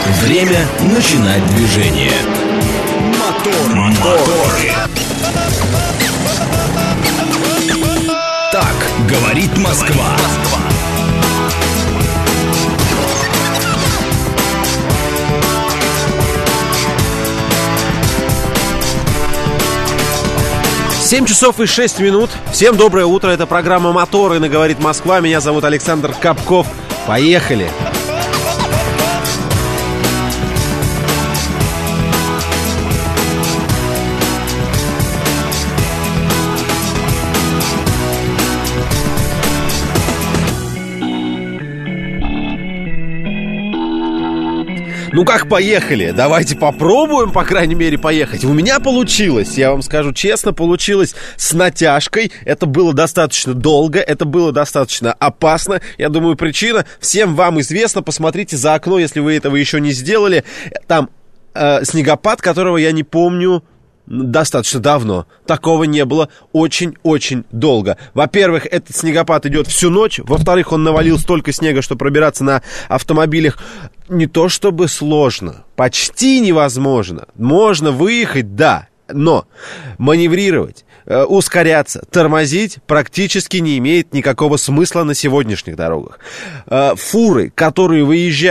Время начинать движение. Моторы. Так говорит Москва. 7 часов и 6 минут. Всем доброе утро. Это программа «Моторы» на «Говорит Москва». Меня зовут Александр Капков. Поехали! Ну как поехали? Давайте попробуем, по крайней мере, поехать. У меня получилось, я вам скажу честно, получилось с натяжкой. Это было достаточно долго, это было достаточно опасно. Я думаю, причина всем вам известна. Посмотрите за окно, если вы этого еще не сделали. Там снегопад, которого я не помню достаточно давно. Такого не было очень-очень долго. Во-первых, этот снегопад идет всю ночь. Во-вторых, он навалил столько снега, что пробираться на автомобилях не то чтобы сложно, почти невозможно. Можно выехать, да, но маневрировать, ускоряться, тормозить практически не имеет никакого смысла на сегодняшних дорогах. Фуры, которые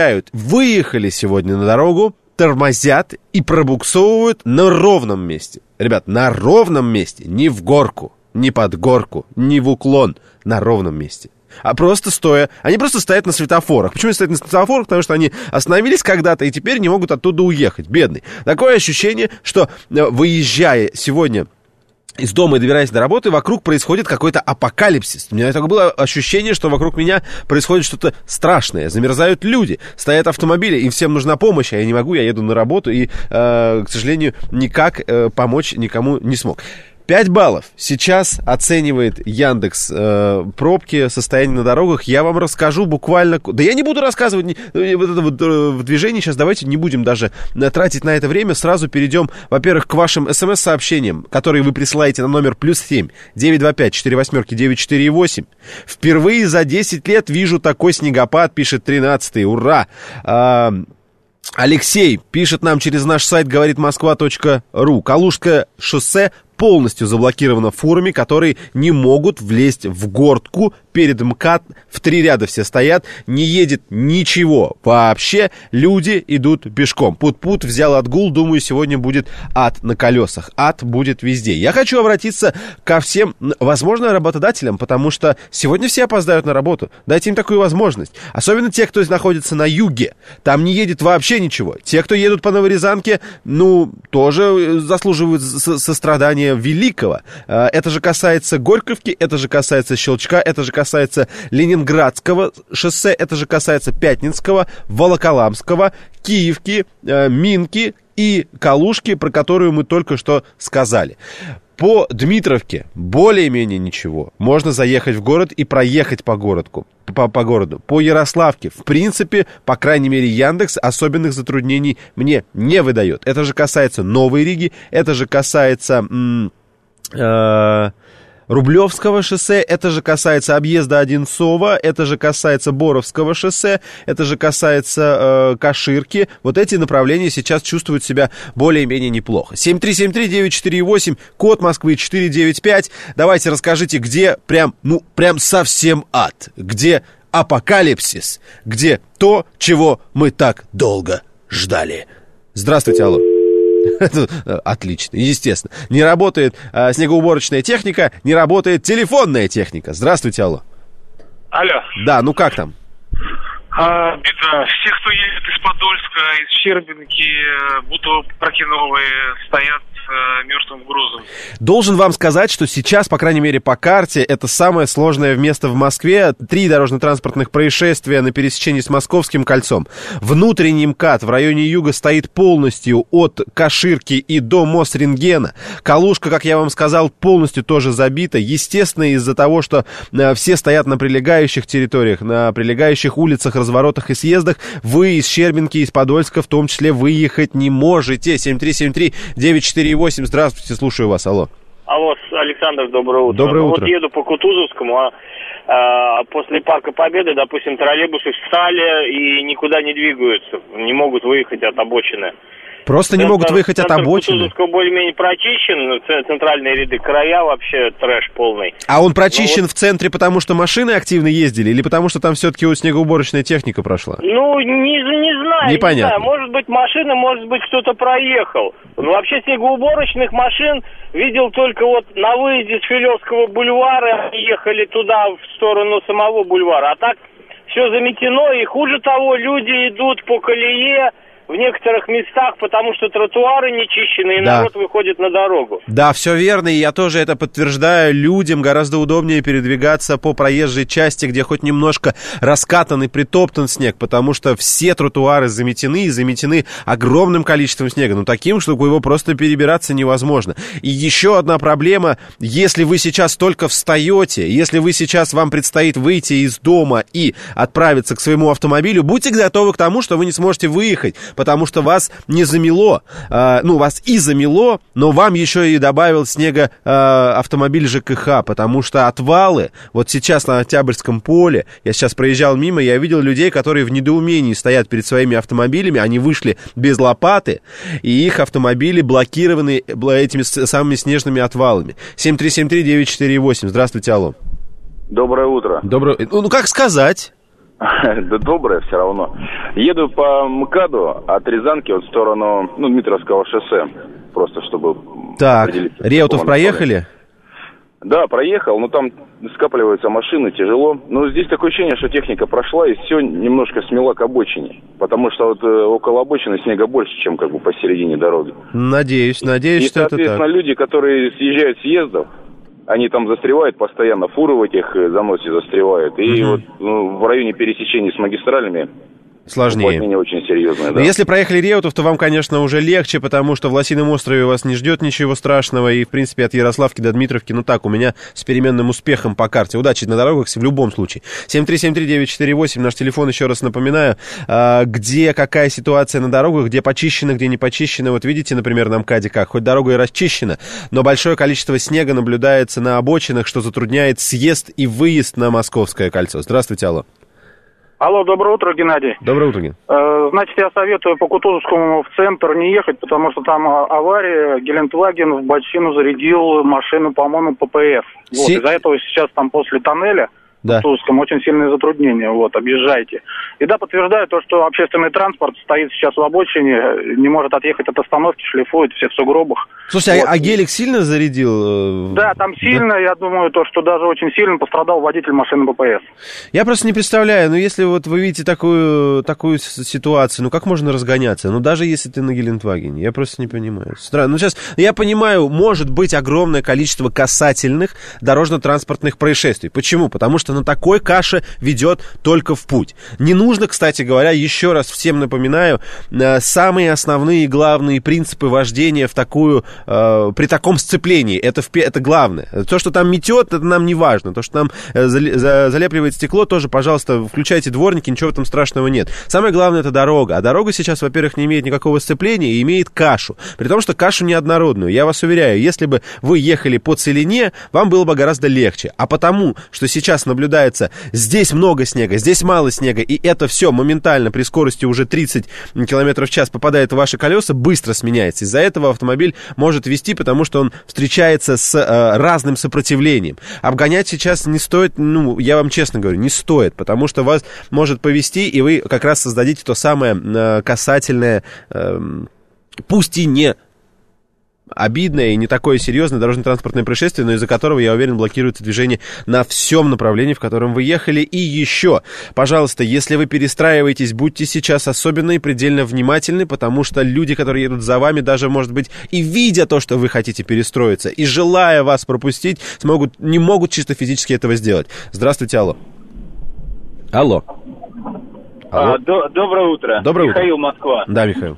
выехали сегодня на дорогу, тормозят и пробуксовывают на ровном месте. Ребят, на ровном месте, не в горку, не под горку, не в уклон, на ровном месте. А просто стоя. Они просто стоят на светофорах. Почему они стоят на светофорах? Потому что они остановились когда-то и теперь не могут оттуда уехать. Бедный. Такое ощущение, что выезжая сегодня из дома и добираясь до работы, вокруг происходит какой-то апокалипсис. У меня такое было ощущение, что вокруг меня происходит что-то страшное. Замерзают люди, стоят автомобили, им всем нужна помощь, а я не могу, я еду на работу и, к сожалению, никак помочь никому не смог. 5 баллов сейчас оценивает Яндекс пробки, состояние на дорогах. Я вам расскажу буквально... Да я не буду рассказывать вот это вот в движении. Сейчас давайте не будем даже тратить на это время. Сразу перейдем, во-первых, к вашим смс-сообщениям, которые вы присылаете на номер +7 925 48 948. Впервые за 10 лет вижу такой снегопад, пишет 13-й. Ура! Алексей пишет нам через наш сайт говоритмосква.ру. Калужское шоссе полностью заблокировано фурами, которые не могут влезть в горку. Перед МКАД в 3 ряда все стоят, не едет ничего вообще, люди идут пешком. Пут-пут взял отгул, думаю, сегодня будет ад на колесах, ад будет везде. Я хочу обратиться ко всем, возможно, работодателям, потому что сегодня все опоздают на работу. Дайте им такую возможность. Особенно те, кто находится на юге, там не едет вообще ничего. Те, кто едут по Новорязанке, тоже заслуживают сострадания великого. Это же касается Горьковки, это же касается Щелчка, это же касается Ленинградского шоссе, это же касается Пятницкого, Волоколамского, Киевки, Минки и Калужки, про которую мы только что сказали. По Дмитровке более-менее ничего. Можно заехать в город и проехать по городу. По Ярославке, в принципе, по крайней мере, Яндекс особенных затруднений мне не выдает. Это же касается Новой Риги, это же касается Рублевского шоссе, это же касается объезда Одинцова, это же касается Боровского шоссе, это же касается Каширки. Вот эти направления сейчас чувствуют себя более-менее неплохо. 7373948, код Москвы 495. Давайте расскажите, где прям совсем ад, где апокалипсис, где то, чего мы так долго ждали. Здравствуйте, алло. Отлично, естественно. Не работает снегоуборочная техника, не работает телефонная техника. Здравствуйте, алло. Алло. Да, как там? Беда. Все, кто едет из Подольска, из Щербинки, будто Прокиновые, стоят мертвым грузом. Должен вам сказать, что сейчас, по крайней мере, по карте, это самое сложное место в Москве. 3 дорожно-транспортных происшествия на пересечении с Московским кольцом. Внутренний МКАД в районе юга стоит полностью от Каширки и до Мосрентгена. Калужка, как я вам сказал, полностью тоже забита. Естественно, из-за того, что все стоят на прилегающих территориях, на прилегающих улицах, разворотах и съездах, вы из Щербинки, из Подольска в том числе выехать не можете. 7373948. Здравствуйте, слушаю вас, алло. Алло, Александр, доброе утро. Доброе утро. Вот еду по Кутузовскому, после Парка Победы, допустим, троллейбусы встали и никуда не двигаются, не могут выехать от обочины. Просто не могут выехать от обочины? Кутузовского более-менее прочищен, центральные ряды, края вообще трэш полный. А он прочищен в центре, потому что машины активно ездили, или потому что там все-таки снегоуборочная техника прошла? Ну, не знаю. Непонятно. Не знаю. Может быть, машина, может быть, кто-то проехал. Но вообще снегоуборочных машин видел только вот на выезде с Филевского бульвара, ехали туда, в сторону самого бульвара. А так все заметено, и хуже того, люди идут по колее в некоторых местах, потому что тротуары не чищены, и народ выходит на дорогу. Да, все верно, и я тоже это подтверждаю. Людям гораздо удобнее передвигаться по проезжей части, где хоть немножко раскатан и притоптан снег, потому что все тротуары заметены, и заметены огромным количеством снега. Ну, таким, что его просто перебираться невозможно. И еще одна проблема, если вы сейчас только встаете, если вы сейчас вам предстоит выйти из дома и отправиться к своему автомобилю, будьте готовы к тому, что вы не сможете выехать, потому что вас не замело, вас и замело, но вам еще и добавил снега автомобиль ЖКХ, потому что отвалы, вот сейчас на Октябрьском поле, я сейчас проезжал мимо, я видел людей, которые в недоумении стоят перед своими автомобилями, они вышли без лопаты, и их автомобили блокированы этими самыми снежными отвалами. 7373948, здравствуйте, алло. Доброе утро. Ну, как сказать? Да доброе все равно. Еду по МКАДу от Рязанки в сторону Дмитровского шоссе. Просто чтобы... Так, Реутов проехали? Да, проехал, но там скапливаются машины, тяжело. Но здесь такое ощущение, что техника прошла и все немножко смела к обочине. Потому что вот около обочины снега больше, чем посередине дороги. Надеюсь, что это так. И, соответственно, люди, которые съезжают с съездов, они там застревают постоянно, фуры в этих заносе застревают. И вот в районе пересечения с магистралями сложнее. Уплотнение очень серьезное, да. Но если проехали Реутов, то вам, конечно, уже легче, потому что в Лосином острове вас не ждет ничего страшного. И, в принципе, от Ярославки до Дмитровки, у меня с переменным успехом по карте. Удачи на дорогах в любом случае. 7373948, наш телефон, еще раз напоминаю. Где какая ситуация на дорогах, где почищено, где не почищено. Вот видите, например, на МКАДе как. Хоть дорога и расчищена, но большое количество снега наблюдается на обочинах, что затрудняет съезд и выезд на Московское кольцо. Здравствуйте, алло. Алло, доброе утро, Геннадий. Доброе утро, Ген. Значит, я советую по Кутузовскому в центр не ехать, потому что там авария. Гелендваген в бочину зарядил машину, по-моему, ППС. Из-за этого сейчас там после тоннеля в Кутузовском очень сильные затруднения. Объезжайте. И да, подтверждаю то, что общественный транспорт стоит сейчас в обочине, не может отъехать от остановки, шлифует, все в сугробах. Слушайте, а гелик сильно зарядил? Да, там сильно, я думаю, что даже очень сильно пострадал водитель машины ППС. Я просто не представляю, если вы видите такую ситуацию, как можно разгоняться? Даже если ты на Гелендвагене, я просто не понимаю. Странно. Сейчас, я понимаю, может быть огромное количество касательных дорожно-транспортных происшествий. Почему? Потому что на такой каше ведет только в путь. Не нужно, кстати говоря, еще раз всем напоминаю, самые основные и главные принципы вождения при таком сцеплении. Это главное. То, что там метет, это нам не важно. То, что там залепливает стекло, тоже, пожалуйста, включайте дворники, ничего в этом страшного нет. Самое главное, это дорога. А дорога сейчас, во-первых, не имеет никакого сцепления и имеет кашу. При том, что кашу неоднородную. Я вас уверяю, если бы вы ехали по целине, вам было бы гораздо легче. А потому, что сейчас наблюдается здесь много снега, здесь мало снега, и это все моментально при скорости уже 30 км в час попадает в ваши колеса, быстро сменяется. Из-за этого автомобиль может вести, потому что он встречается с разным сопротивлением. Обгонять сейчас не стоит, я вам честно говорю, не стоит, потому что вас может повести, и вы как раз создадите то самое касательное, пусть и не обидное и не такое серьезное дорожно-транспортное происшествие, но из-за которого, я уверен, блокируется движение на всем направлении, в котором вы ехали. И еще, пожалуйста, если вы перестраиваетесь, будьте сейчас особенно и предельно внимательны, потому что люди, которые едут за вами, даже, может быть, и видя то, что вы хотите перестроиться, и желая вас пропустить, не могут чисто физически этого сделать. Здравствуйте, алло. Алло. Доброе утро. Доброе утро. Михаил, Москва. Да, Михаил.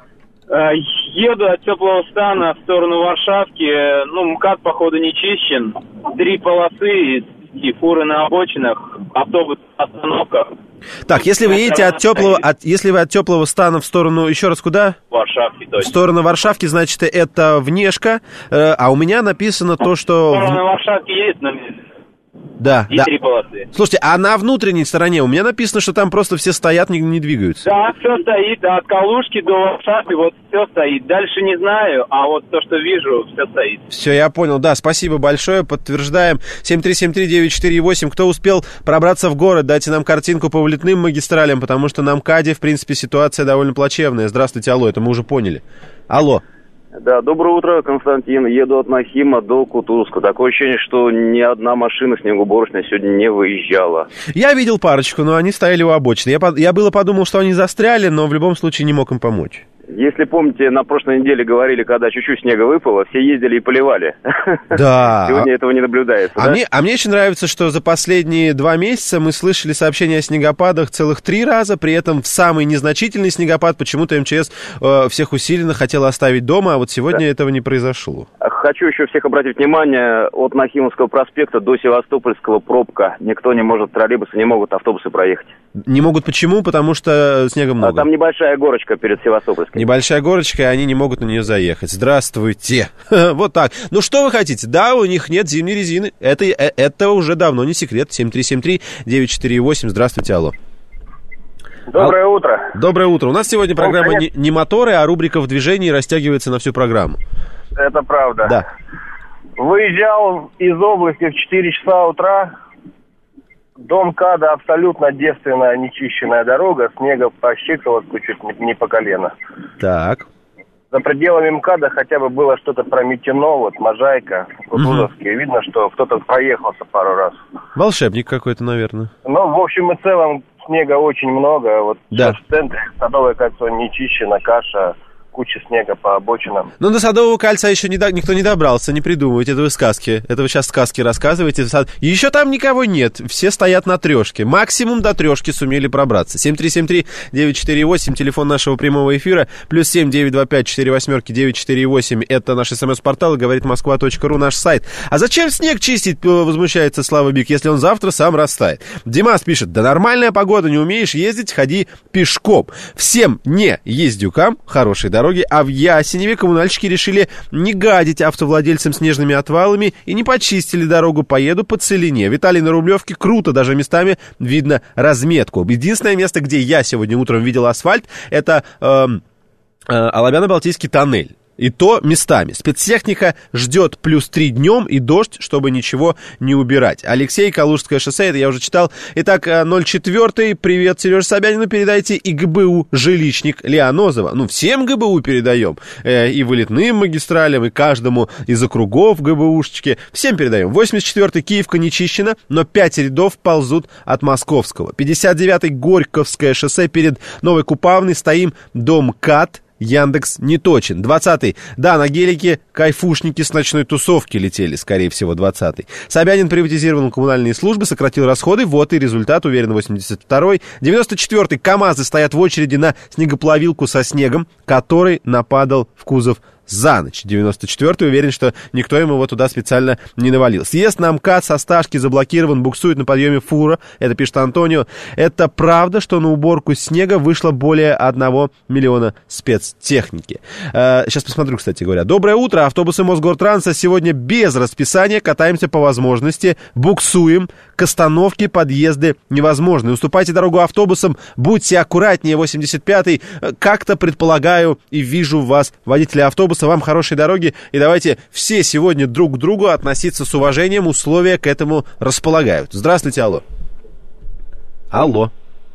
Еду от Теплого Стана в сторону Варшавки. МКАД, походу, не чищен. 3 полосы и фуры на обочинах, автобус на остановках. Так, если вы едете если вы от Теплого Стана в сторону, еще раз куда? Варшавки, точно. В сторону Варшавки, значит, это внешка, а у меня написано то, что... В сторону Варшавки есть, но... Да, и да. 3 полосы. Слушайте, а на внутренней стороне у меня написано, что там просто все стоят, не двигаются. Да, все стоит, от Калужки до Варшавы, вот все стоит. Дальше не знаю, а вот то, что вижу, все стоит. Все, я понял, да, спасибо большое, подтверждаем. 7373948, кто успел пробраться в город, дайте нам картинку по вылетным магистралям, потому что на МКАДе, в принципе, ситуация довольно плачевная. Здравствуйте, алло, это мы уже поняли. Алло. Да, доброе утро, Константин. Еду от Нахима до Кутузка. Такое ощущение, что ни одна машина снегоуборочная сегодня не выезжала. Я видел парочку, но они стояли у обочины. Я было подумал, что они застряли, но в любом случае не мог им помочь. Если помните, на прошлой неделе говорили, когда чуть-чуть снега выпало, все ездили и поливали. Да. Сегодня этого не наблюдается, да? Мне очень нравится, что за последние 2 месяца мы слышали сообщения о снегопадах целых 3 раза, при этом в самый незначительный снегопад почему-то МЧС всех усиленно хотела оставить дома, а вот сегодня этого не произошло. Хочу еще всех обратить внимание, от Нахимовского проспекта до Севастопольского пробка. Никто не может, троллейбусы не могут, автобусы проехать. Не могут почему? Потому что снега много. Там небольшая горочка перед Севастопольской. Небольшая горочка, и они не могут на нее заехать. Здравствуйте. Вот так. Ну, что вы хотите? Да, у них нет зимней резины. Это уже давно не секрет. 7373948. Здравствуйте, алло. Доброе утро. Доброе утро. У нас сегодня программа не моторы, а рубрика в движении растягивается на всю программу. Это правда. Да. Выезжал из области в 4 часа утра. До МКАДа абсолютно девственная, нечищенная дорога. Снега по щиколотку, чуть не по колено. Так. За пределами МКАДа хотя бы было что-то прометено, вот Можайка, Кутузовский. Угу. Видно, что кто-то проехался пару раз. Волшебник какой-то, наверное. Ну, в общем и целом, снега очень много. Вот да. Сейчас в центре Садовое кольцо не чищено, каша, куча снега по обочинам. Ну, до Садового кольца еще никто не добрался, не придумывайте, это вы сказки. Это вы сейчас сказки рассказываете. Еще там никого нет, все стоят на трешке. Максимум до трешки сумели пробраться. 7373948, телефон нашего прямого эфира, плюс 7-925-48-948, это наш смс-портал, и говорит Москва.ру, наш сайт. А зачем снег чистить, возмущается Слава Бик, если он завтра сам растает? Димас пишет, да нормальная погода, не умеешь ездить, ходи пешком. Всем не ездюкам хорошей дороги. А в Ясеневе коммунальщики решили не гадить автовладельцам снежными отвалами и не почистили дорогу, поеду по целине. Виталий, на Рублевке круто, даже местами видно разметку. Единственное место, где я сегодня утром видел асфальт, это Алабяно-Балтийский тоннель. И то местами. Спецтехника ждет плюс 3 днем и дождь, чтобы ничего не убирать. Алексей, Калужское шоссе, это я уже читал. Итак, 04, привет Сереже Собянину передайте. И ГБУ жилищник Лианозова. Ну, всем ГБУ передаем. И вылетным магистралям, и каждому из округов ГБУшечки. Всем передаем. 84-й Киевка не чищена, но 5 рядов ползут от Московского. 59-й Горьковское шоссе перед Новой Купавной. Стоим до МКАД. Яндекс не точен. 20-й. Да, на гелике кайфушники с ночной тусовки летели, скорее всего, 20-й. Собянин приватизировал коммунальные службы, сократил расходы. Вот и результат, уверен, 82-й. 94-й. КамАЗы стоят в очереди на снегоплавилку со снегом, который нападал в кузов за ночь. 94-й, уверен, что никто ему его туда специально не навалил. Съезд на МКАД со Сташки заблокирован, буксует на подъеме фура. Это пишет Антонио. Это правда, что на уборку снега вышло более 1 миллиона спецтехники. Сейчас посмотрю, кстати говоря. Доброе утро. Автобусы Мосгортранса сегодня без расписания. Катаемся по возможности. Буксуем. К остановке подъезды невозможны. Уступайте дорогу автобусам. Будьте аккуратнее. 85-й. Как-то предполагаю и вижу вас, водители автобуса. Вам хорошей дороги, и давайте все сегодня друг к другу относиться с уважением, условия к этому располагают. Здравствуйте, алло. Алло.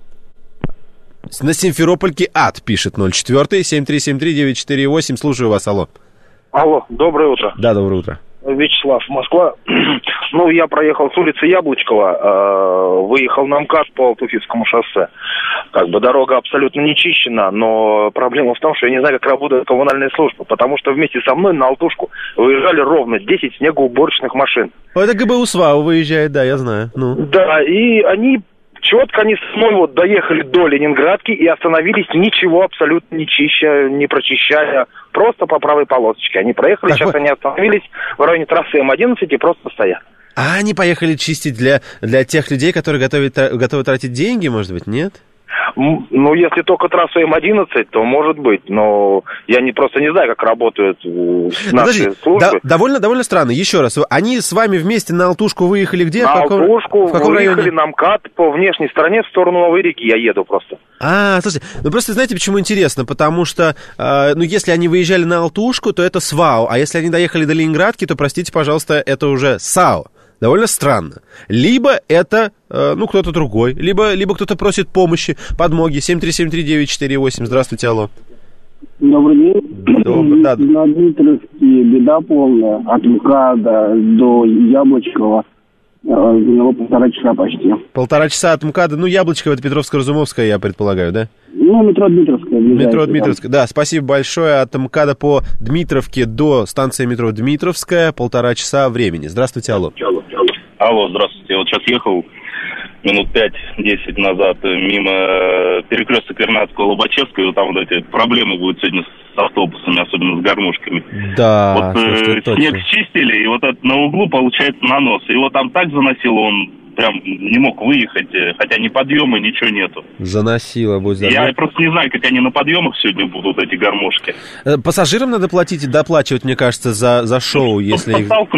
На Симферопольке ад, пишет 04 7373948. Слушаю вас, алло. Алло, доброе утро. Да, доброе утро. Вячеслав, Москва. Ну, я проехал с улицы Яблочкова, выехал на МКАД по Алтуфьевскому шоссе. Как бы дорога абсолютно не чищена, но проблема в том, что я не знаю, как работают коммунальные службы, потому что вместе со мной на Алтушку выезжали ровно 10 снегоуборочных машин. Это ГБУ СВАУ выезжает, да, я знаю. Ну. Да, и они четко, они с мной вот доехали до Ленинградки и остановились, ничего абсолютно не чища, не прочищая, просто по правой полосочке. Они проехали, так сейчас они остановились в районе трассы М11 и просто стоят. А они поехали чистить для тех людей, которые готовы тратить деньги, может быть, нет? Ну, если только трассу М11, то может быть, но я просто не знаю, как работают наши службы. Довольно странно. Еще раз, они с вами вместе на Алтушку выехали где? На Алтушку выехали районе? на МКАД по внешней стороне в сторону Новой реки. Я еду просто. Слушайте, просто знаете, почему интересно? Потому что, если они выезжали на Алтушку, то это СВАО, а если они доехали до Ленинградки, то, простите, пожалуйста, это уже САО. Довольно странно. Либо это, кто-то другой, либо кто-то просит помощи, подмоги. 7373948. Здравствуйте, алло. Добрый день. Да. На Дмитровске беда полная. От МКАДа до Яблочкова. Заняло 1,5 часа почти. 1,5 часа от МКАДа. Яблочково, это Петровско-Разумовская, я предполагаю, да? Метро Дмитровская. Метро Дмитровская, да. Спасибо большое. От МКАДа по Дмитровке до станции метро Дмитровская 1,5 часа времени. Здравствуйте, алло. Алло, здравствуйте. Вот сейчас ехал минут 5-10 назад мимо перекрестка Вернадского-Лобачевского, и там вот эти проблемы будут сегодня с автобусами, особенно с гармошками. Да, снег счистили, и вот это на углу получается нанос. Его там так заносило, он прям не мог выехать, хотя ни подъема, ничего нету. Заносило, будь здоров. Я просто не знаю, как они на подъемах сегодня будут, эти гармошки. Пассажирам надо платить и доплачивать, мне кажется, за шоу, если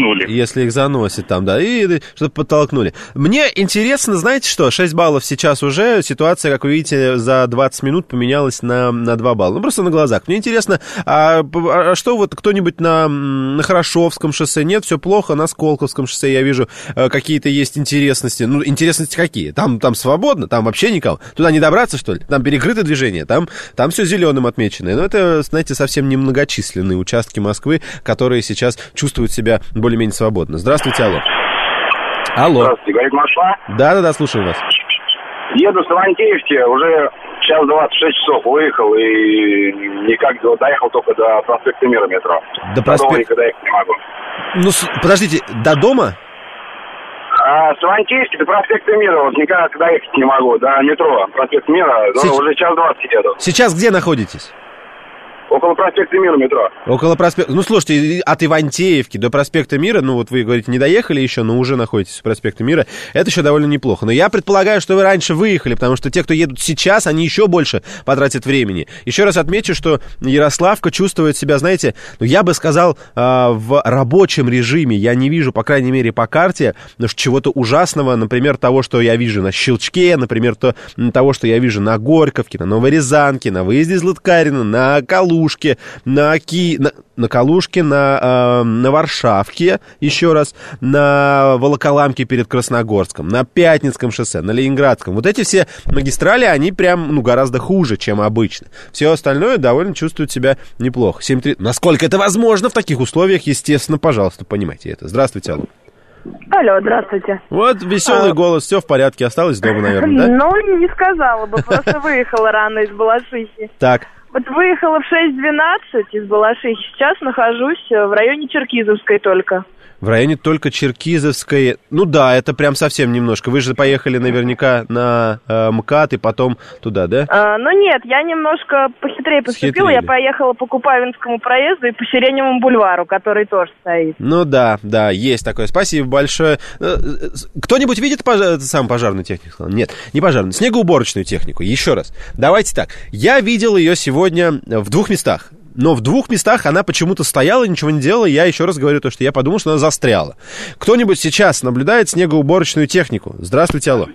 их заносит там, да, и чтобы подтолкнули. Мне интересно, знаете что, 6 баллов сейчас уже, ситуация, как вы видите, за 20 минут поменялась на 2 балла. Просто на глазах. Мне интересно, а что вот кто-нибудь на Хорошевском шоссе? Нет, все плохо, на Сколковском шоссе я вижу какие-то есть интересности. Интересности какие? Там свободно, там вообще никого. Туда не добраться, что ли? Там перекрыто движение, там все зеленым отмечено. Но это, знаете, совсем немногочисленные участки Москвы, которые сейчас чувствуют себя более-менее свободно. Здравствуйте, алло. Алло. Здравствуйте, говорит Москва. Да, слушаю вас. Еду с Ивантеевки, уже час 26 часов выехал и никак доехал только до проспекта Мира метро. До дома никогда ехать не могу. Подождите, до дома? С Ивантеевки до проспекта Мира вот никак доехать не могу, до метро проспект Мира, уже час 20 еду. Сейчас где находитесь? Около проспекта Мира метро. Около проспекта... слушайте, от Ивантеевки до проспекта Мира, вы говорите, не доехали еще, но уже находитесь у проспекта Мира, это еще довольно неплохо. Но я предполагаю, что вы раньше выехали, потому что те, кто едут сейчас, они еще больше потратят времени. Еще раз отмечу, что Ярославка чувствует себя, знаете, я бы сказал, в рабочем режиме. Я не вижу, по крайней мере, по карте, чего-то ужасного, например, того, что я вижу на Щелчке, например, того, что я вижу на Горьковке, на Новой Рязанке, на выезде из Лыткарино, на Калужке, на Калужке, на Варшавке, еще раз, на Волоколамке перед Красногорском, на Пятницком шоссе, на Ленинградском. Вот эти все магистрали, они прям, гораздо хуже, чем обычно. Все остальное довольно чувствует себя неплохо. 7-3... Насколько это возможно в таких условиях, естественно, пожалуйста, понимайте это. Здравствуйте, алло. Алло, здравствуйте. Вот веселый голос, все в порядке, осталось дома, наверное, да? Не сказала бы, просто выехала рано из Балашихи. Так. Вот выехала в 6:12 из Балашихи, сейчас нахожусь в районе Черкизовской только. В районе только Черкизовской. Да, это прям совсем немножко. Вы же поехали наверняка на МКАД и потом туда, да? Нет, я немножко похитрее поступила. Я поехала по Купавинскому проезду и по Сиреневому бульвару, который тоже стоит. Да, есть такое. Спасибо большое. Кто-нибудь видит сам пожарную технику? Нет, не пожарную, снегоуборочную технику. Еще раз. Давайте так. Я видел ее сегодня в 2 местах. Но в 2 местах она почему-то стояла, ничего не делала. Я еще раз говорю то, что я подумал, что она застряла. Кто-нибудь сейчас наблюдает снегоуборочную технику? Здравствуйте, алло.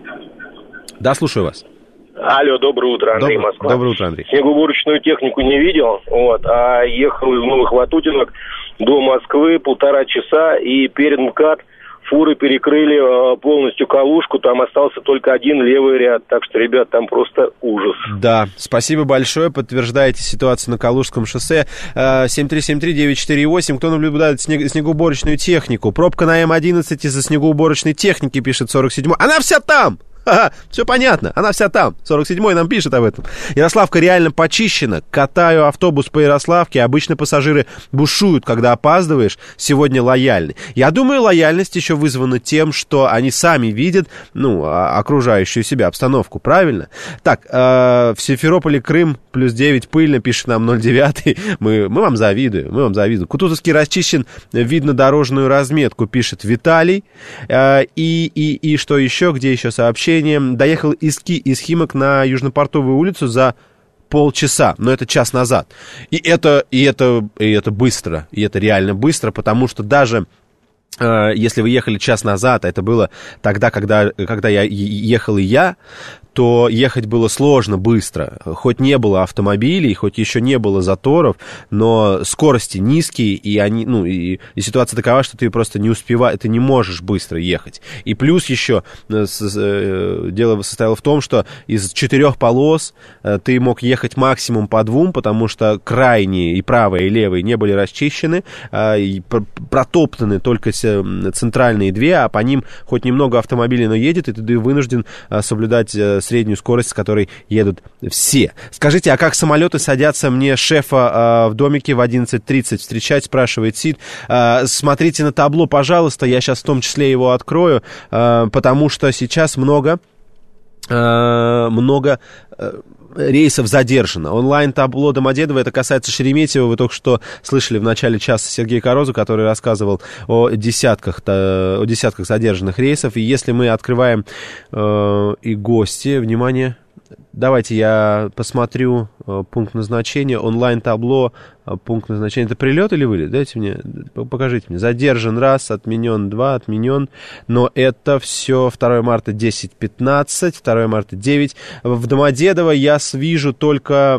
Да, слушаю вас. Алло, доброе утро, Андрей, Москва. Доброе утро, Андрей. Снегоуборочную технику не видел, а ехал из Новых Ватутинок до Москвы 1,5 часа, и перед МКАД фуры перекрыли полностью Калужку, там остался только один левый ряд, так что, ребят, там просто ужас. Да, спасибо большое, подтверждаете ситуацию на Калужском шоссе. 7373948, кто наблюдает снегоуборочную технику? Пробка на М11 из-за снегоуборочной техники, пишет 47-й. Она вся там! Ага, все понятно, она вся там. 47-й нам пишет об этом. Ярославка реально почищена. Катаю автобус по Ярославке. Обычно пассажиры бушуют, когда опаздываешь. Сегодня лояльны. Я думаю, лояльность еще вызвана тем, что они сами видят, окружающую себя обстановку. Правильно? Так, в Симферополе, Крым, +9, пыльно, пишет нам 09-й. Мы вам завидуем. Кутузовский расчищен, видно дорожную разметку, пишет Виталий. И что еще? Где еще сообщение? доехал из Химок на Южнопортовую улицу за полчаса, но это час назад. И это быстро, и это реально быстро, потому что даже если вы ехали час назад, а это было тогда, когда я ехал то ехать было сложно, быстро. Хоть не было автомобилей, хоть еще не было заторов, но скорости низкие, и ситуация такова, что ты просто не успеваешь, ты не можешь быстро ехать. И плюс еще дело состояло в том, что из 4 полос ты мог ехать максимум по 2, потому что крайние, и правые, и левые, не были расчищены, и протоптаны только центральные 2, а по ним хоть немного автомобилей, но едет, и ты вынужден соблюдать среднюю скорость, с которой едут все. Скажите, а как самолеты садятся мне шефа в домике в 11:30 встречать, спрашивает Сид. Смотрите на табло, пожалуйста, я сейчас в том числе его открою, потому что сейчас много рейсов задержано. Онлайн-табло Домодедово, это касается Шереметьево. Вы только что слышали в начале часа Сергея Корозу, который рассказывал о десятках задержанных рейсов. И если мы открываем и гости, внимание, давайте я посмотрю пункт назначения, онлайн-табло, пункт назначения. Это прилет или вылет? Дайте мне, покажите мне. Задержан раз, отменен 2, отменен. Но это все 2 марта 10:15, 2 марта 9. В Домодедово я вижу только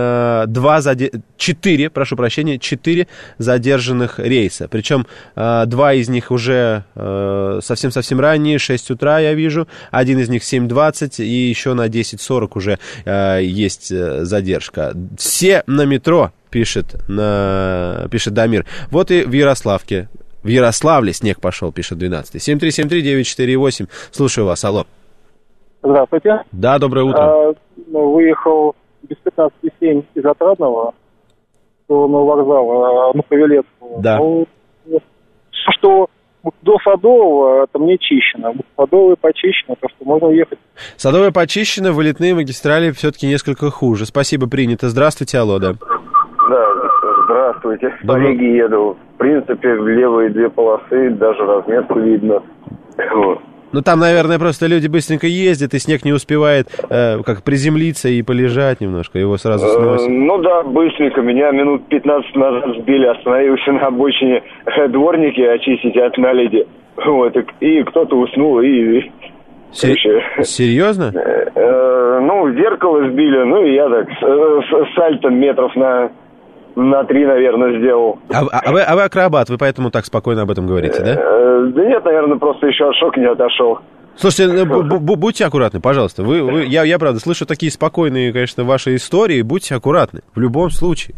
4 задержанных рейса. Причем 2 из них уже совсем-совсем ранние, 6 утра я вижу. Один из них 7:20 и еще на 10:40 уже есть задержка. Все на метро, пишет Дамир. Вот и в Ярославке. В Ярославле снег пошел, пишет 12. 7373948. Слушаю вас, алло. Здравствуйте. Да, доброе утро. Выехал без 15:07 из Отрадного на вокзал, на Павелецкую. Да. Что до Садового это мне чищено. Садовое почищено, то что можно ехать. Садовое почищено, вылетные магистрали все-таки несколько хуже. Спасибо, принято. Здравствуйте, алло, да. Да, здравствуйте. По Риге еду. В принципе, в левые 2 полосы, даже разметку видно. Вот. Ну, там, наверное, просто люди быстренько ездят, и снег не успевает как приземлиться и полежать немножко, его сразу сносит. Ну да, быстренько. Меня минут 15 назад сбили, остановился на обочине дворники очистить от наледи. Вот, и кто-то уснул, и... Серьезно? Ну, зеркало сбили, ну, и я так с сальтом метров на 3, наверное, сделал. А вы акробат, вы поэтому так спокойно об этом говорите, да? Да нет, наверное, просто еще от шока не отошел. Слушайте, будьте аккуратны, пожалуйста. Я правда слышу такие спокойные, конечно, ваши истории. Будьте аккуратны, в любом случае.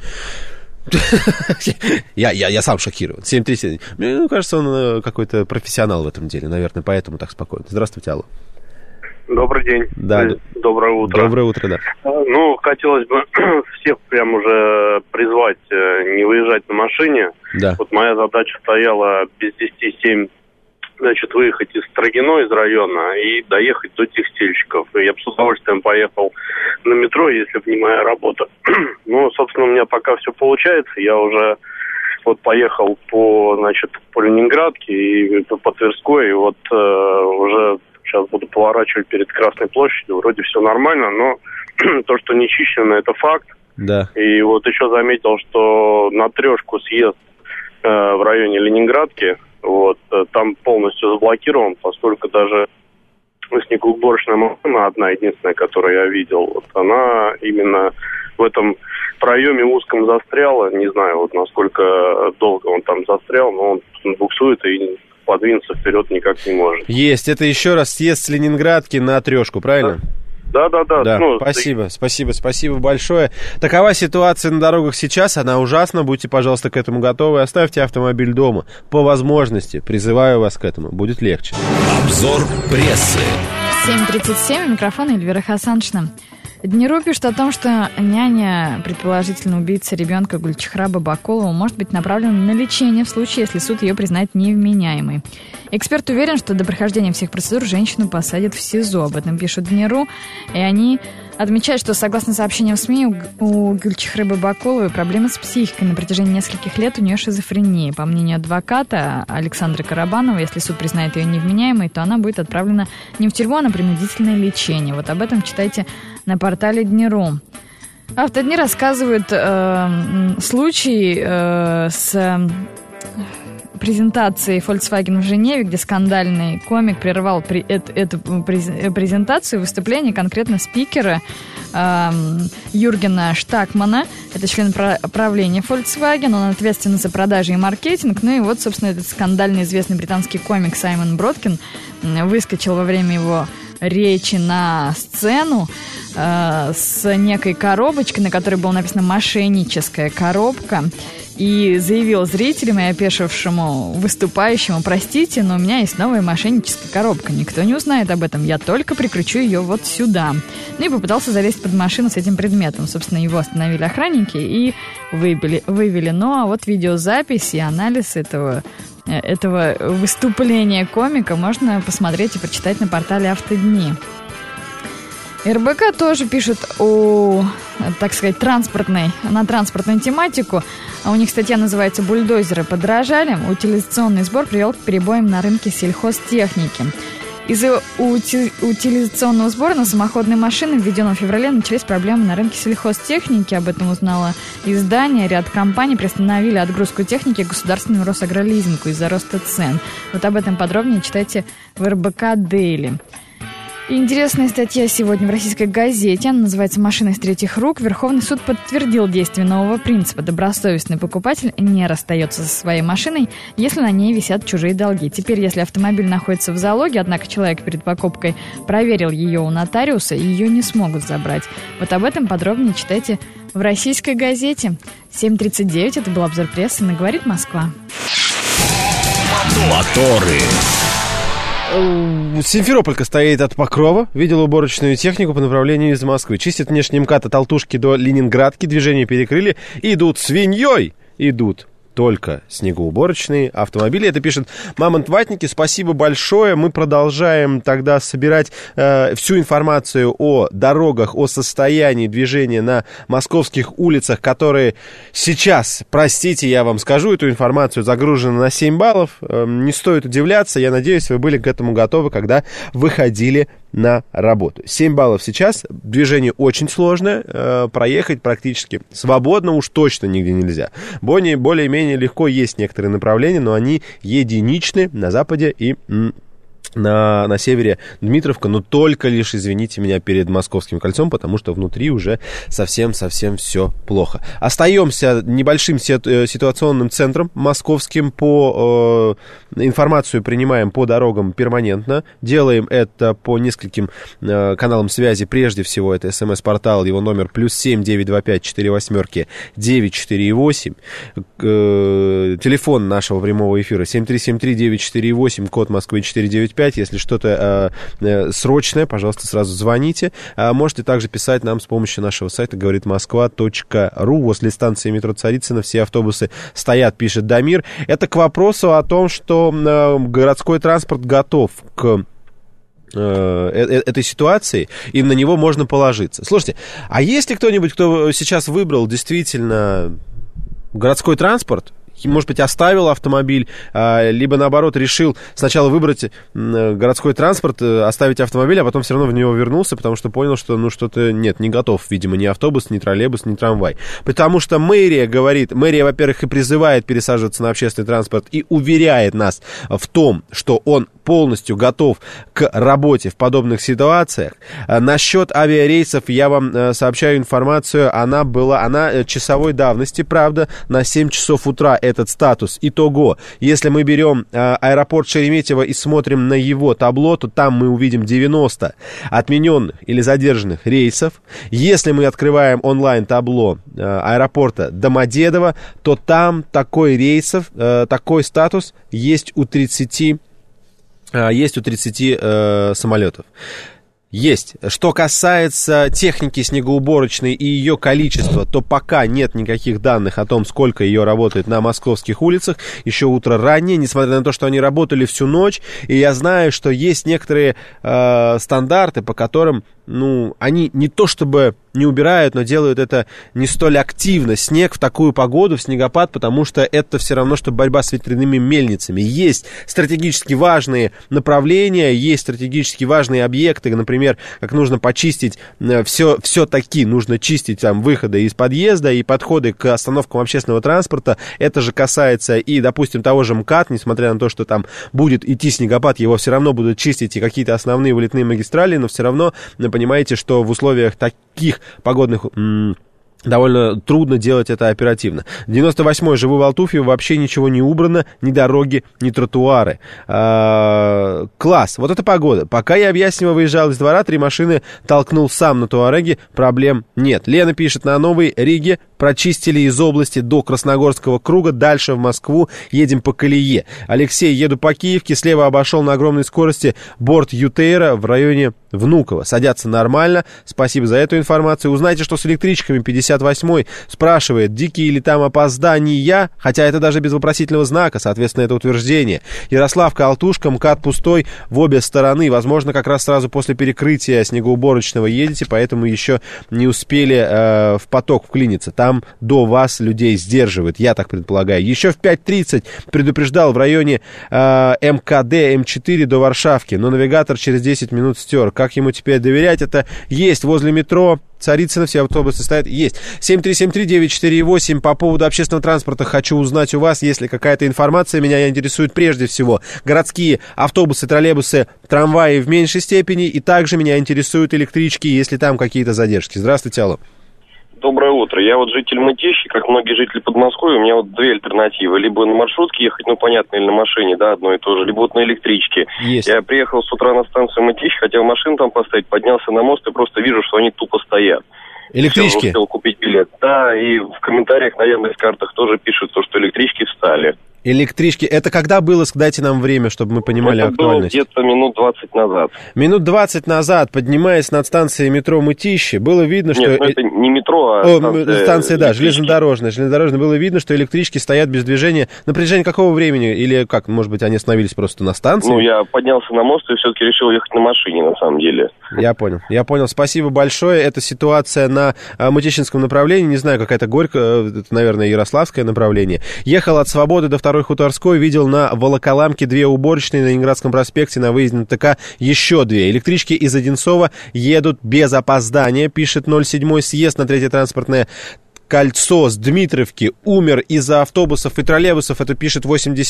Я сам шокирован. 737. Мне кажется, он какой-то профессионал в этом деле, наверное, поэтому так спокойно. Здравствуйте, алло. Добрый день. Да. Доброе утро. Доброе утро, да. Ну, хотелось бы всех прям уже призвать не выезжать на машине. Да. Вот моя задача стояла без 10:07, значит, выехать из Строгино, из района, и доехать до Текстильщиков. И я бы с удовольствием поехал на метро, если бы не моя работа. Ну, собственно, у меня пока все получается. Я уже вот поехал по Ленинградке и по Тверской, и вот уже... Сейчас буду поворачивать перед Красной площадью. Вроде все нормально, но то, что не чищено, это факт. Да. И вот еще заметил, что на Трешку съезд в районе Ленинградки, вот, там полностью заблокирован, поскольку даже снегоуборочная машина, одна единственная, которую я видел, вот, она именно в этом проеме узком застряла. Не знаю, вот насколько долго он там застрял, но он буксует и подвинуться вперед никак не может. Есть. Это еще раз съезд с Ленинградки на Трешку, правильно? Да. Ну, спасибо большое. Такова ситуация на дорогах сейчас, она ужасна, будьте, пожалуйста, к этому готовы. Оставьте автомобиль дома. По возможности, призываю вас к этому, будет легче. Обзор прессы. 7:37, микрофон Эльвира Хасаншина. Днеру пишет о том, что няня, предположительно убийца ребенка Гульчахра Бабакулова, может быть направлена на лечение в случае, если суд ее признает невменяемой. Эксперт уверен, что до прохождения всех процедур женщину посадят в СИЗО. Об этом пишут Днеру, и они отмечает, что, согласно сообщениям в СМИ, у Гюльчихры Бабакуловой проблемы с психикой. На протяжении нескольких лет у нее шизофрения. По мнению адвоката Александры Карабановой, если суд признает ее невменяемой, то она будет отправлена не в тюрьму, а на принудительное лечение. Вот об этом читайте на портале Дни.ру. Автодни рассказывают случай с презентацией Volkswagen в Женеве, где скандальный комик прервал эту презентацию, выступление конкретно спикера Юргена Штакмана. Это член правления Volkswagen, он ответственен за продажи и маркетинг. Ну и вот, собственно, этот скандальный известный британский комик Саймон Броткин выскочил во время его речи на сцену с некой коробочкой, на которой было написано «мошенническая коробка», и заявил зрителям и опешившему выступающему: простите, но у меня есть новая мошенническая коробка, никто не узнает об этом, я только прикручу ее вот сюда. Ну и попытался залезть под машину с этим предметом. Собственно, его остановили охранники и вывели. Ну а вот видеозапись и анализ этого выступления комика можно посмотреть и прочитать на портале «Автодни». РБК тоже пишет так сказать, на транспортную тематику. У них статья называется «Бульдозеры подорожали. Утилизационный сбор привел к перебоям на рынке сельхозтехники». Из-за утилизационного сбора на самоходные машины, введенного в феврале, начались проблемы на рынке сельхозтехники. Об этом узнало издание. Ряд компаний приостановили отгрузку техники государственному Росагролизинку из-за роста цен. Вот об этом подробнее читайте в РБК Дейли. Интересная статья сегодня в российской газете. Она называется «Машина из третьих рук». Верховный суд подтвердил действие нового принципа. Добросовестный покупатель не расстается со своей машиной, если на ней висят чужие долги. Теперь, если автомобиль находится в залоге, однако человек перед покупкой проверил ее у нотариуса, ее не смогут забрать. Вот об этом подробнее читайте в российской газете. 7:39. Это был обзор прессы на «Говорит Москва». Моторы. Симферополька стоит от Покрова. Видел уборочную технику по направлению из Москвы. Чистят внешний МКАД от Алтушки до Ленинградки. Движение перекрыли. Идут свиньей. Идут только снегоуборочные автомобили. Это пишет Мамонт Ватники. Спасибо большое. Мы продолжаем тогда собирать всю информацию о дорогах, о состоянии движения на московских улицах, которые сейчас, простите, я вам скажу, эту информацию загружены на 7 баллов. Не стоит удивляться. Я надеюсь, вы были к этому готовы, когда выходили на работу. 7 баллов сейчас. Движение очень сложное. Проехать практически свободно уж точно нигде нельзя. Более-менее легко есть некоторые направления, но они единичны на западе и на севере Дмитровка, но только лишь, извините меня, перед Московским кольцом, потому что внутри уже совсем-совсем все плохо. Остаемся небольшим ситуационным центром московским. По информацию принимаем по дорогам перманентно. Делаем это по нескольким каналам связи. Прежде всего, это СМС-портал, его номер +7 925 48 948. Телефон нашего прямого эфира 7373948, код Москвы 495. Если что-то срочное, пожалуйста, сразу звоните. Можете также писать нам с помощью нашего сайта говоритмосква.ру. Возле станции метро Царицына все автобусы стоят, пишет Дамир. Это к вопросу о том, что городской транспорт готов к этой ситуации, и на него можно положиться. Слушайте, а есть ли кто-нибудь, кто сейчас выбрал действительно городской транспорт, может быть, оставил автомобиль, либо, наоборот, решил сначала выбрать городской транспорт, оставить автомобиль, а потом все равно в него вернулся, потому что понял, что, что-то нет, не готов, видимо, ни автобус, ни троллейбус, ни трамвай. Потому что мэрия, во-первых, и призывает пересаживаться на общественный транспорт и уверяет нас в том, что он полностью готов к работе в подобных ситуациях. Насчет авиарейсов я вам сообщаю информацию. Она часовой давности, правда, на 7 часов утра этот статус. Итого, если мы берем аэропорт Шереметьево и смотрим на его табло, то там мы увидим 90 отмененных или задержанных рейсов. Если мы открываем онлайн-табло аэропорта Домодедово, то там такой статус есть у 30 самолетов. Есть. Что касается техники снегоуборочной и ее количества, то пока нет никаких данных о том, сколько ее работает на московских улицах. Еще утро раннее, несмотря на то, что они работали всю ночь. И я знаю, что есть некоторые стандарты, по которым они не то чтобы не убирают, но делают это не столь активно. Снег в такую погоду, в снегопад, потому что это все равно, что борьба с ветряными мельницами. Есть стратегически важные направления, есть стратегически важные объекты, например, как нужно почистить, все-таки нужно чистить там выходы из подъезда и подходы к остановкам общественного транспорта. Это же касается и, допустим, того же МКАД, несмотря на то, что там будет идти снегопад, его все равно будут чистить и какие-то основные вылетные магистрали, но все равно вы понимаете, что в условиях таких погодных довольно трудно делать это оперативно. 98-й, живу в Алтуфье, вообще ничего не убрано, ни дороги, ни тротуары. Класс, вот это погода. Пока я в Яснево выезжал из двора, 3 машины толкнул сам на Туареге, проблем нет. Лена пишет, на Новой Риге прочистили из области до Красногорского круга, дальше в Москву, едем по колее. Алексей, еду по Киевке, слева обошел на огромной скорости борт Ютейра в районе Внуково. Садятся нормально, спасибо за эту информацию. Узнайте, что с электричками. 58-й спрашивает, дикие ли там опоздания, хотя это даже без вопросительного знака, соответственно, это утверждение. Ярославка, Алтушка, МКАД пустой в обе стороны. Возможно, как раз сразу после перекрытия снегоуборочного едете, поэтому еще не успели в поток вклиниться. Там до вас людей сдерживают, я так предполагаю. Еще в 5:30 предупреждал в районе МКД М4 до Варшавки, но навигатор через 10 минут стер. Как ему теперь доверять? Это есть возле метро Царицыно, все автобусы стоят. Есть. 7373948. По поводу общественного транспорта хочу узнать у вас, если какая-то информация. Меня интересует прежде всего городские автобусы, троллейбусы, трамваи в меньшей степени. И также меня интересуют электрички, если там какие-то задержки. Здравствуйте, алло. Доброе утро. Я вот житель Мытищи, как многие жители Подмосковья, у меня вот 2 альтернативы. Либо на маршрутке ехать, понятно, или на машине, да, одно и то же, либо вот на электричке. Есть. Я приехал с утра на станцию Мытищи, хотел машину там поставить, поднялся на мост и просто вижу, что они тупо стоят. Электрички? Я успел купить билет. Да, и в комментариях на Яндекс.Картах тоже пишут, что электрички встали. Электрички. Это когда было? Дайте нам время, чтобы мы понимали актуальность. Это было где-то минут 20 назад. Минут 20 назад, поднимаясь над станцией метро Мытищи, было видно, что... Нет, это не метро, а станция, да, железнодорожная. Было видно, что электрички стоят без движения. На протяжении какого времени? Или как, может быть, они остановились просто на станции? Я поднялся на мост и все-таки решил ехать на машине, на самом деле. Я понял. Спасибо большое. Это ситуация на Мытищинском направлении. Не знаю, какая-то Горькая, это, наверное, Ярославское направление. Ехал от Свободы до 2-й Хуторской, видел на Волоколамке 2 уборочные, на Ленинградском проспекте, на выезде на ТК еще 2. Электрички из Одинцова едут без опоздания, пишет 07-й, съезд на 3-е транспортное кольцо с Дмитровки умер из-за автобусов и троллейбусов, это пишет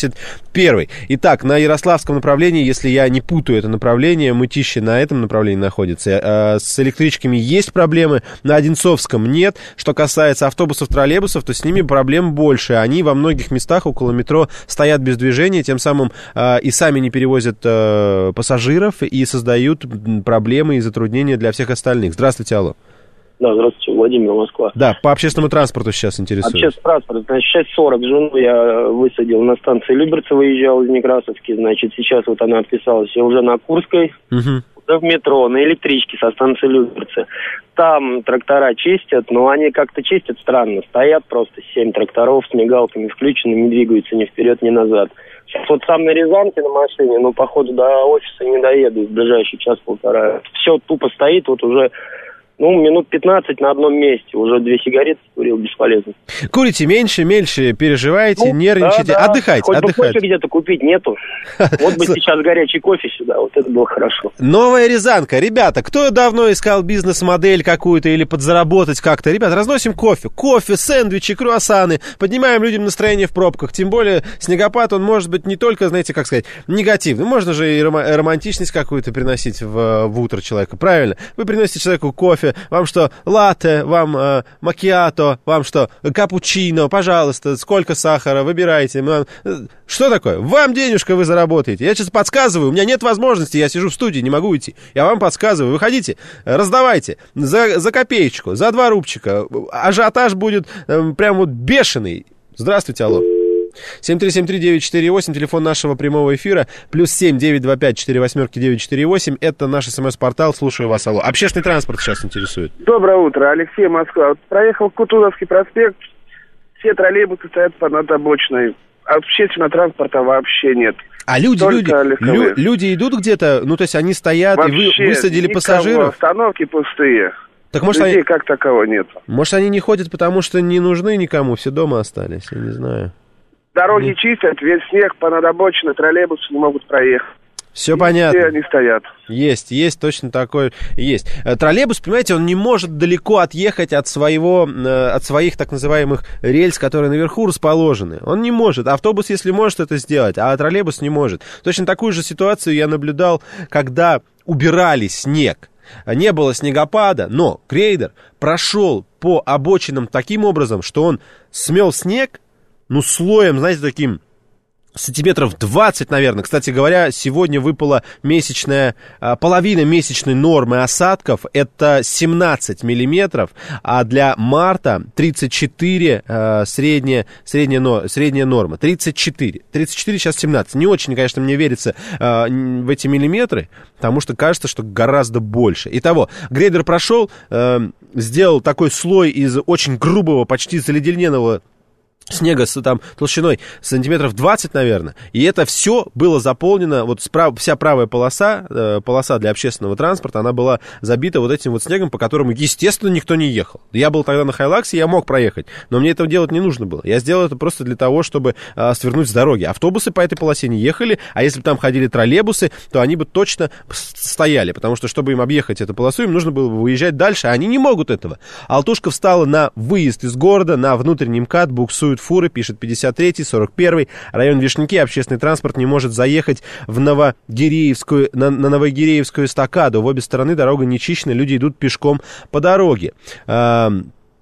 81-й. Итак, на Ярославском направлении, если я не путаю это направление, Мытищи на этом направлении находится, с электричками есть проблемы, на Одинцовском нет. Что касается автобусов, троллейбусов, то с ними проблем больше. Они во многих местах около метро стоят без движения, тем самым и сами не перевозят пассажиров и создают проблемы и затруднения для всех остальных. Здравствуйте, алло. Да, здравствуйте, Владимир, Москва. Да, по общественному транспорту сейчас интересует. Общественный транспорт, значит, 6:40 жену я высадил на станции Люберцы, выезжал из Некрасовки, значит, сейчас вот она отписалась, я уже на Курской, уже в метро, на электричке со станции Люберцы. Там трактора чистят, но они как-то чистят странно, стоят просто 7 тракторов с мигалками включенными, двигаются ни вперед, ни назад. Сейчас вот сам на Рязанке на машине, но, походу, до офиса не доеду в ближайший час-полтора. Все тупо стоит, вот уже... минут 15 на одном месте. Уже 2 сигареты курил, бесполезно. Курите меньше, переживаете, нервничаете. Да. Отдыхайте, хоть бы кофе где-то купить нету. Вот бы сейчас горячий кофе сюда, вот это было хорошо. Новая Рязанка. Ребята, кто давно искал бизнес-модель какую-то или подзаработать как-то? Ребята, разносим кофе. Кофе, сэндвичи, круассаны. Поднимаем людям настроение в пробках. Тем более снегопад, он может быть не только, знаете, как сказать, негативный. Можно же и романтичность какую-то приносить в утро человека. Правильно? Вы приносите человеку кофе. Вам что, латте, вам макиато, вам что, капучино, пожалуйста, сколько сахара, выбирайте. Что такое? Вам денежка вы заработаете. Я сейчас подсказываю, у меня нет возможности, я сижу в студии, не могу идти. Я вам подсказываю, выходите, раздавайте за копеечку, за 2 рубчика. Ажиотаж будет прям вот бешеный. Здравствуйте, алло. 7373948, телефон нашего прямого эфира, +7 925 48 948. Это наш СМС-портал. Слушаю вас, алло. Общественный транспорт сейчас интересует. Доброе утро, Алексей, Москва. Вот проехал Кутузовский проспект, все троллейбусы стоят над обочиной. общественного транспорта вообще нет. А люди идут где-то, ну, то есть они стоят, вообще и высадили пассажиров? Остановки пустые. Так может людей как такового нет. Может, они не ходят, потому что не нужны никому, все дома остались, я не знаю. Дороги чистят, весь снег, понад обочиной, троллейбусы не могут проехать. Все понятно. Все они стоят. Есть, точно такое есть. Троллейбус, понимаете, он не может далеко отъехать от своих так называемых рельс, которые наверху расположены. Он не может. Автобус, если может это сделать, а троллейбус не может. Точно такую же ситуацию я наблюдал, когда убирали снег. Не было снегопада, но грейдер прошел по обочинам таким образом, что он смел снег, ну, слоем, знаете, таким сантиметров 20, наверное. Кстати говоря, сегодня выпала половина месячной нормы осадков. Это 17 миллиметров, а для марта 34 средняя норма. 34, сейчас 17. Не очень, конечно, мне верится в эти миллиметры, потому что кажется, что гораздо больше. Итого, грейдер прошел, сделал такой слой из очень грубого, почти заледенелого снега с там толщиной сантиметров 20, наверное, и это все было заполнено, вот вся правая полоса для общественного транспорта, она была забита вот этим вот снегом, по которому, естественно, никто не ехал. Я был тогда на Хайлаксе, я мог проехать, но мне этого делать не нужно было. Я сделал это просто для того, чтобы свернуть с дороги. Автобусы по этой полосе не ехали, а если бы там ходили троллейбусы, то они бы точно стояли, потому что, чтобы им объехать эту полосу, им нужно было бы выезжать дальше, а они не могут этого. Алтушка встала на выезд из города, на внутренний МКАД, буксуют фуры, пишет 53-й, 41-й, район Вишняки, общественный транспорт не может заехать на Новогиреевскую эстакаду. В обе стороны дорога не чищена, люди идут пешком по дороге. В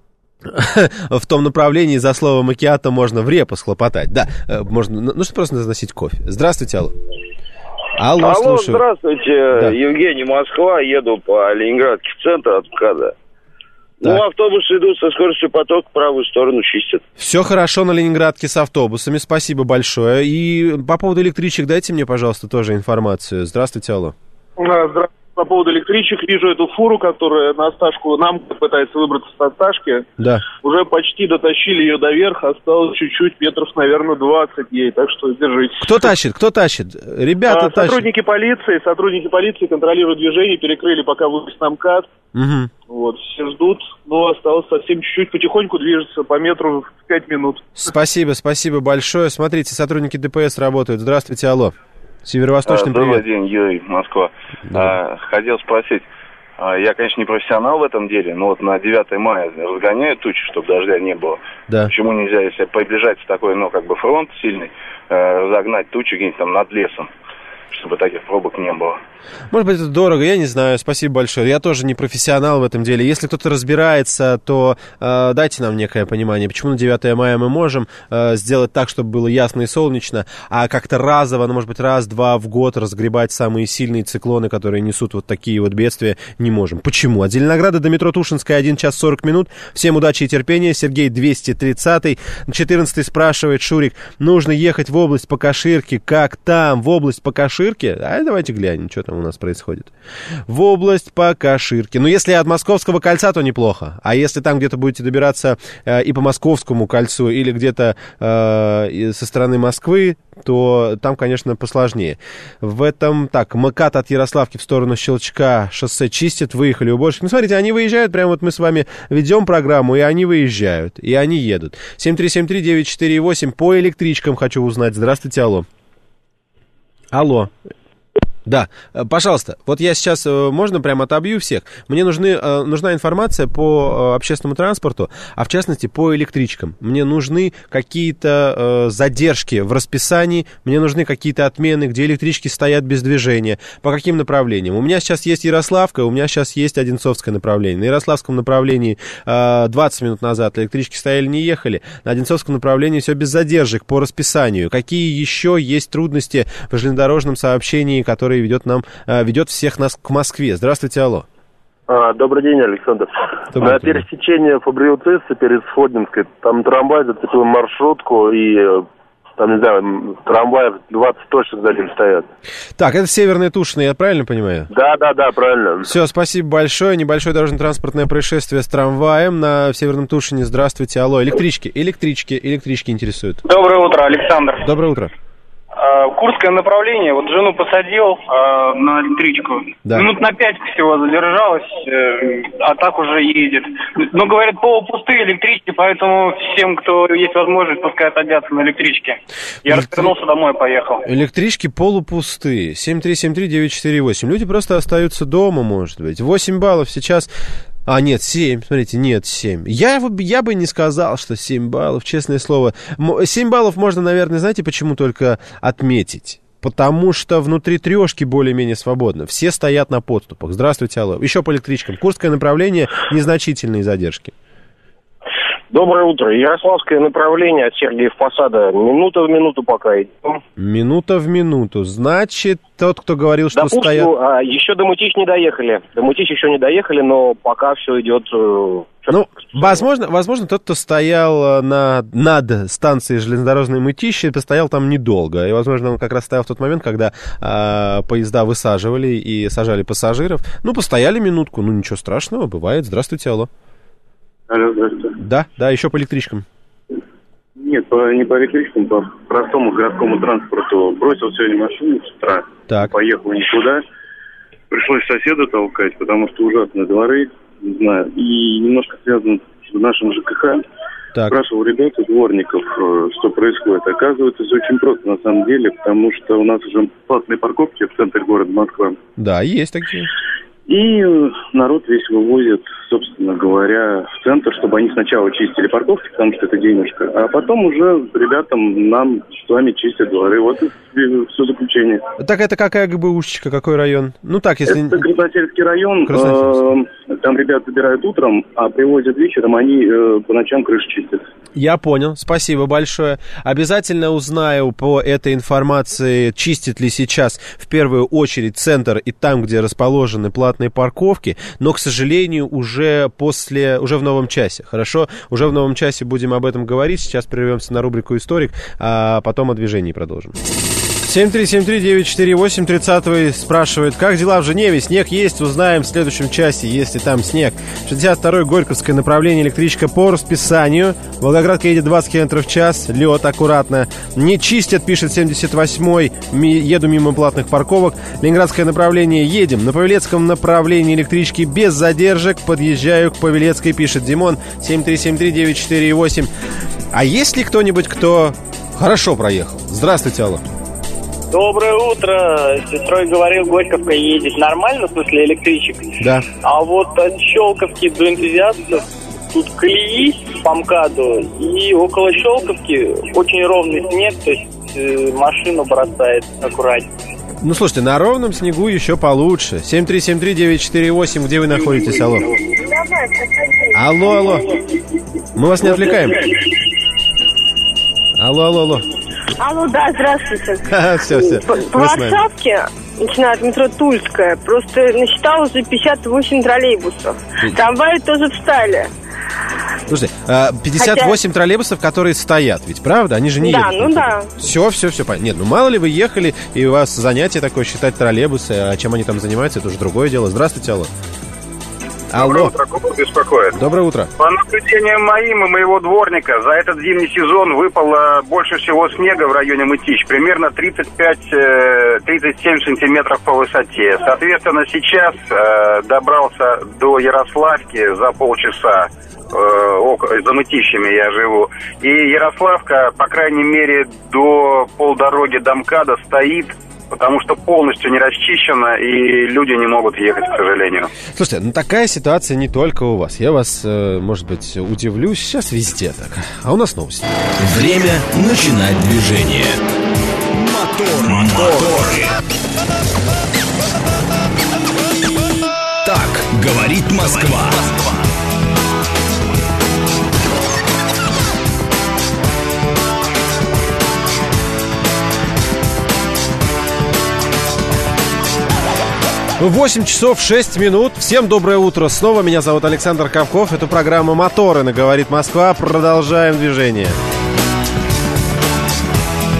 том направлении за слово макиато можно в репу схлопотать. Да, можно, ну что, просто заносить кофе. Здравствуйте, алло. Алло, слушаю. Здравствуйте, да. Евгений, Москва, еду по Ленинградке в центр от МКАДа. Ну, автобусы идут со скоростью потока, правую сторону чистят. Все хорошо на Ленинградке с автобусами, спасибо большое. И по поводу электричек дайте мне, пожалуйста, тоже информацию. Здравствуйте, алло. Здравствуйте. По поводу электричек, вижу эту фуру, которая на Осташку нам пытается выбраться с Осташки. Да. Уже почти дотащили ее до верха, осталось чуть-чуть, метров, наверное, 20 ей, так что держитесь. Кто тащит? Ребята тащат. Сотрудники полиции контролируют движение, перекрыли пока выезд на МКАД. Угу. Вот, все ждут, но осталось совсем чуть-чуть, потихоньку движется по метру в 5 минут. Спасибо большое. Смотрите, сотрудники ДПС работают. Здравствуйте, алло. Северо-восточный привет. Добрый день, Юрий, Москва. Да. Хотел спросить, я, конечно, не профессионал в этом деле, но вот на 9 мая разгоняют тучи, чтобы дождя не было. Да. Почему нельзя, если приближается такой, фронт сильный, разогнать тучи где-нибудь там над лесом, чтобы таких пробок не было? Может быть, это дорого, я не знаю, спасибо большое. Я тоже не профессионал в этом деле. Если кто-то разбирается, то дайте нам некое понимание, почему на 9 мая мы можем сделать так, чтобы было ясно и солнечно, а как-то разово, может быть, раз-два в год разгребать самые сильные циклоны, которые несут вот такие вот бедствия, не можем. Почему? От Зеленограда до метро Тушинская 1 час 40 минут. Всем удачи и терпения. Сергей 230-й. 14-й спрашивает Шурик, нужно ехать в область по Каширке. Как там? В область по Каширке? Давайте глянем, что там у нас происходит. В область по Каширке. Ну, если от Московского кольца, то неплохо. А если там где-то будете добираться и по Московскому кольцу, или где-то со стороны Москвы, то там, конечно, посложнее. В этом, МКАД от Ярославки в сторону Щелчка шоссе чистят, выехали уборщики. Ну, смотрите, они выезжают, прямо вот мы с вами ведем программу, и они выезжают, и они едут. 7373948, по электричкам хочу узнать. Здравствуйте, алло. Алло. Да, пожалуйста, вот я сейчас, можно прямо отобью всех? Мне нужна информация по общественному транспорту, а в частности по электричкам. Мне нужны какие-то задержки в расписании, мне нужны какие-то отмены, где электрички стоят без движения, по каким направлениям. У меня сейчас есть Ярославка, у меня сейчас есть Одинцовское направление. На Ярославском направлении 20 минут назад электрички стояли, не ехали. На Одинцовском направлении все без задержек по расписанию. Какие еще есть трудности в железнодорожном сообщении, которые ведет всех нас к Москве? Здравствуйте, алло. Добрый день, Александр. На пересечении Фабриуцисса перед Сходнинской, там трамвай зацепил маршрутку, и Там, не знаю, трамваев 20 точно за ним стоят. Так, это Северная Тушина, я правильно понимаю? Да, правильно. Все, спасибо большое. Небольшое дорожно-транспортное происшествие с трамваем на Северном Тушине. Здравствуйте, алло. Электрички интересуют. Доброе утро, Александр. Доброе утро. Курское направление, вот жену посадил на электричку. Да. Минут на 5 всего задержалась, а так уже едет. Но, говорят, полупустые электрички, поэтому всем, кто есть возможность, пускай садятся на электричке. Я развернулся домой и поехал. Электрички полупустые. 7373948. Люди просто остаются дома, может быть. 8 баллов сейчас... А, нет, 7, смотрите, нет, 7. Я бы не сказал, что 7 баллов, честное слово. 7 баллов можно, наверное, знаете, почему только отметить? Потому что внутри трешки более-менее свободно. Все стоят на подступах. Здравствуйте, алло. Еще по электричкам. Курское направление, незначительные задержки. Доброе утро. Ярославское направление от Сергиев Посада. Минута в минуту пока идем. Минута в минуту. Значит, тот, кто говорил, что стоят... еще до Мытищ не доехали. До Мытищ еще не доехали, но пока все идет... Ну, возможно, тот, кто стоял над станцией железнодорожной Мытищи, постоял там недолго. И, возможно, он как раз стоял в тот момент, когда поезда высаживали и сажали пассажиров. Ну, постояли минутку, ну, ничего страшного, бывает. Здравствуйте, алло. Алло, здравствуйте. Да, еще по электричкам. Нет, не по электричкам, по простому городскому транспорту. Бросил сегодня машину с утра, поехал никуда. Пришлось соседа толкать, потому что ужасные дворы, не знаю. И немножко связано с нашим ЖКХ. Спрашивал ребят и дворников, что происходит. Оказывается, все очень просто на самом деле, потому что у нас уже платные парковки в центре города Москва. Да, есть такие. И народ весь вывозит, собственно говоря, в центр, чтобы они сначала чистили парковки, потому что это денежка, а потом уже ребятам, нам с вами чистят дворы. Вот и все заключение. Так это какая ГБУшечка, какой район? Ну так, если... Это Красносельский район. Там ребят забирают утром, а привозят вечером, они по ночам крыши чистят. Я понял, спасибо большое. Обязательно узнаю по этой информации, чистит ли сейчас в первую очередь центр и там, где расположены платные парковки, но, к сожалению, уже в новом часе. Хорошо? Уже в новом часе будем об этом говорить. Сейчас прервемся на рубрику «Историк», а потом о движении продолжим. 7373948, 30-й спрашивает, как дела в Женеве? Снег есть, узнаем в следующем часе, если там снег. 62-й Горьковское направление, электричка по расписанию. Волгоградка едет 20 км в час, лед аккуратно. Не чистят, пишет 78-й, еду мимо платных парковок. Ленинградское направление, едем. На Павелецком направлении электрички без задержек, подъезжаю к Павелецкой, пишет Димон. 7373948. А есть ли кто-нибудь, кто хорошо проехал? Здравствуйте, алло. Доброе утро. С сестрой говорил, Горьковка едет нормально, в смысле электричек. Да. А вот от Щелковки до Энтузиастов тут колеи по МКАДу, и около Щелковки очень ровный снег, то есть машину бросает аккуратнее. Ну, слушайте, на ровном снегу еще получше. 7373948, где вы находитесь, алло? Алло. Мы вас не отвлекаем. Алло. Алло, да, здравствуйте. Все. По Варшавке, начиная от метро Тульская, просто насчитал уже 58 троллейбусов. Трамваи тоже встали. Слушайте, 58 троллейбусов, которые стоят, ведь правда? Они же не едут. Да, ну да. Все понятно. Нет, ну мало ли вы ехали, и у вас занятие такое считать троллейбусы, а чем они там занимаются, это уже другое дело. Здравствуйте, алло. Доброе утро, Кубок беспокоит. Доброе утро. По наблюдениям моим и моего дворника, за этот зимний сезон выпало больше всего снега в районе Мытищ, примерно 35-37 сантиметров по высоте. Соответственно, сейчас добрался до Ярославки за полчаса. За Мытищами я живу. И Ярославка, по крайней мере, до полдороги до МКАДа стоит, потому что полностью не расчищено, и люди не могут ехать, к сожалению. Слушайте, ну такая ситуация не только у вас. Я вас, может быть, удивлю. Сейчас везде так. А у нас новости. Время начинать движение. Моторы. Так говорит Москва. 8 часов 6 минут. Всем доброе утро. Снова меня зовут Александр Ковков. Это программа «Моторы» на «Говорит Москва». Продолжаем движение.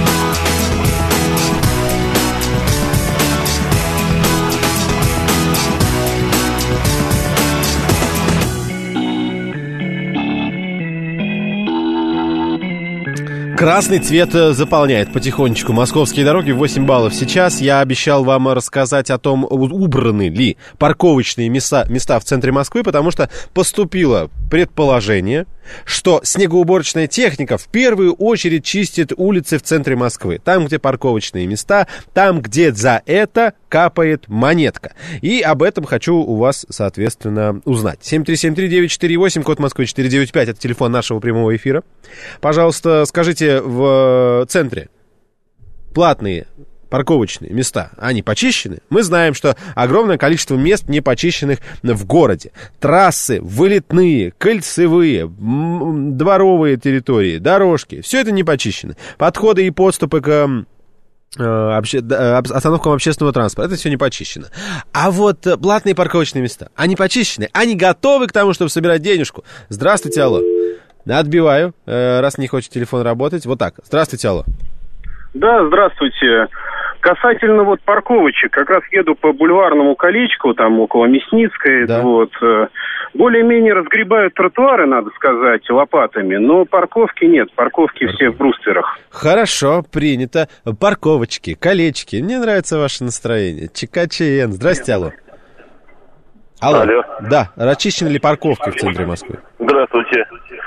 Красный цвет заполняет потихонечку московские дороги. 8 баллов сейчас. Я обещал вам рассказать о том, убраны ли парковочные места в центре Москвы, потому что поступило предположение, что снегоуборочная техника в первую очередь чистит улицы в центре Москвы. Там, где парковочные места, там, где за это капает монетка. И об этом хочу у вас, соответственно, узнать. 7373948, код Москвы 495, это телефон нашего прямого эфира. Пожалуйста, скажите, в центре платные парковочные места, они почищены? Мы знаем, что огромное количество мест не почищенных в городе. Трассы, вылетные, кольцевые, дворовые территории, дорожки, все это не почищено. Подходы и подступы к остановкам общественного транспорта, это все не почищено. А вот платные парковочные места, они почищены, они готовы к тому, чтобы собирать денежку. Здравствуйте, алло. Отбиваю, раз не хочет телефон работать. Вот так. Здравствуйте, алло. Да, здравствуйте. Касательно вот парковочек, как раз еду по бульварному колечку, там около Мясницкой, да. Вот, более-менее разгребают тротуары, надо сказать, лопатами, но парковки нет, парковки все в брустверах. Хорошо, принято. Парковочки, колечки, мне нравится ваше настроение. ЧКЧН, здрасте, алло. Алло. Да, расчищены ли парковки в центре Москвы? Здравствуйте.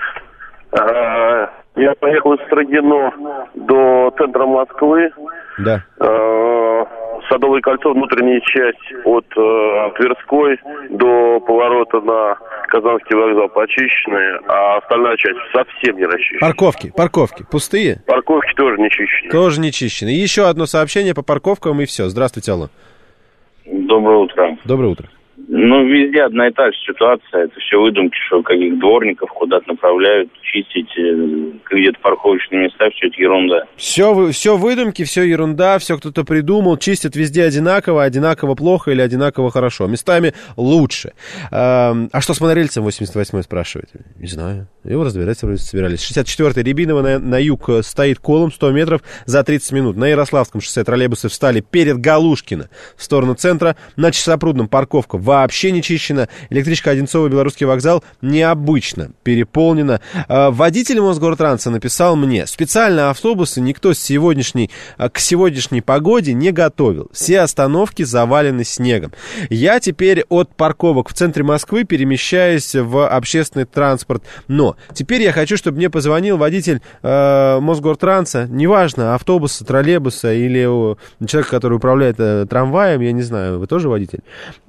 Я поехал из Строгино до центра Москвы. Да. Садовое кольцо, внутренняя часть от Тверской до поворота на Казанский вокзал почищенные, а остальная часть совсем не расчищена. Парковки пустые? Парковки тоже не чищены. Тоже не чищены. Еще одно сообщение по парковкам и все. Здравствуйте, алло. Доброе утро. Доброе утро. Ну, везде одна и та же ситуация. Это все выдумки, что каких дворников куда-то направляют, чистить где-то парковочные места, все это ерунда. Все выдумки, все ерунда, все кто-то придумал, чистят везде одинаково плохо или одинаково хорошо. Местами лучше. А что с монорельсом 88-й спрашиваете? Не знаю. Его разбирать собирались. 64-й Рябинова на юг стоит колом 100 метров за 30 минут. На Ярославском шоссе троллейбусы встали перед Галушкино в сторону центра. На Часопрудном парковка вообще не чищена. Электричка Одинцово, Белорусский вокзал необычно переполнена. Водитель Мосгортранса написал мне: специально автобусы никто к сегодняшней погоде не готовил. Все остановки завалены снегом. Я теперь от парковок в центре Москвы перемещаюсь в общественный транспорт. Но теперь я хочу, чтобы мне позвонил водитель Мосгортранса, неважно, автобуса, троллейбуса или человек, который управляет трамваем, я не знаю, вы тоже водитель?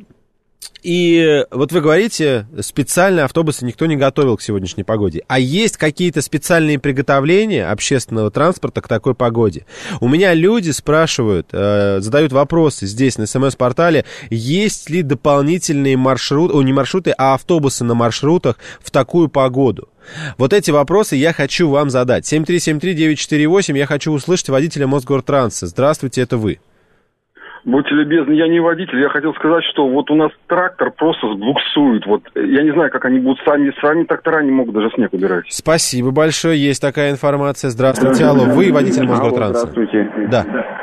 И вот вы говорите, специально автобусы никто не готовил к сегодняшней погоде. А есть какие-то специальные приготовления общественного транспорта к такой погоде? У меня люди спрашивают, задают вопросы здесь на СМС-портале, есть ли дополнительные не маршруты, а автобусы на маршрутах в такую погоду. Вот эти вопросы я хочу вам задать. 7373948, я хочу услышать водителя Мосгортранса. Здравствуйте, это вы. Будьте любезны, я не водитель. Я хотел сказать, что вот у нас трактор просто буксует. Вот я не знаю, как они будут сами трактора не могут даже снег убирать. Спасибо большое, есть такая информация. Здравствуйте, алло, вы водитель Мосгортранса? Здравствуйте. Да.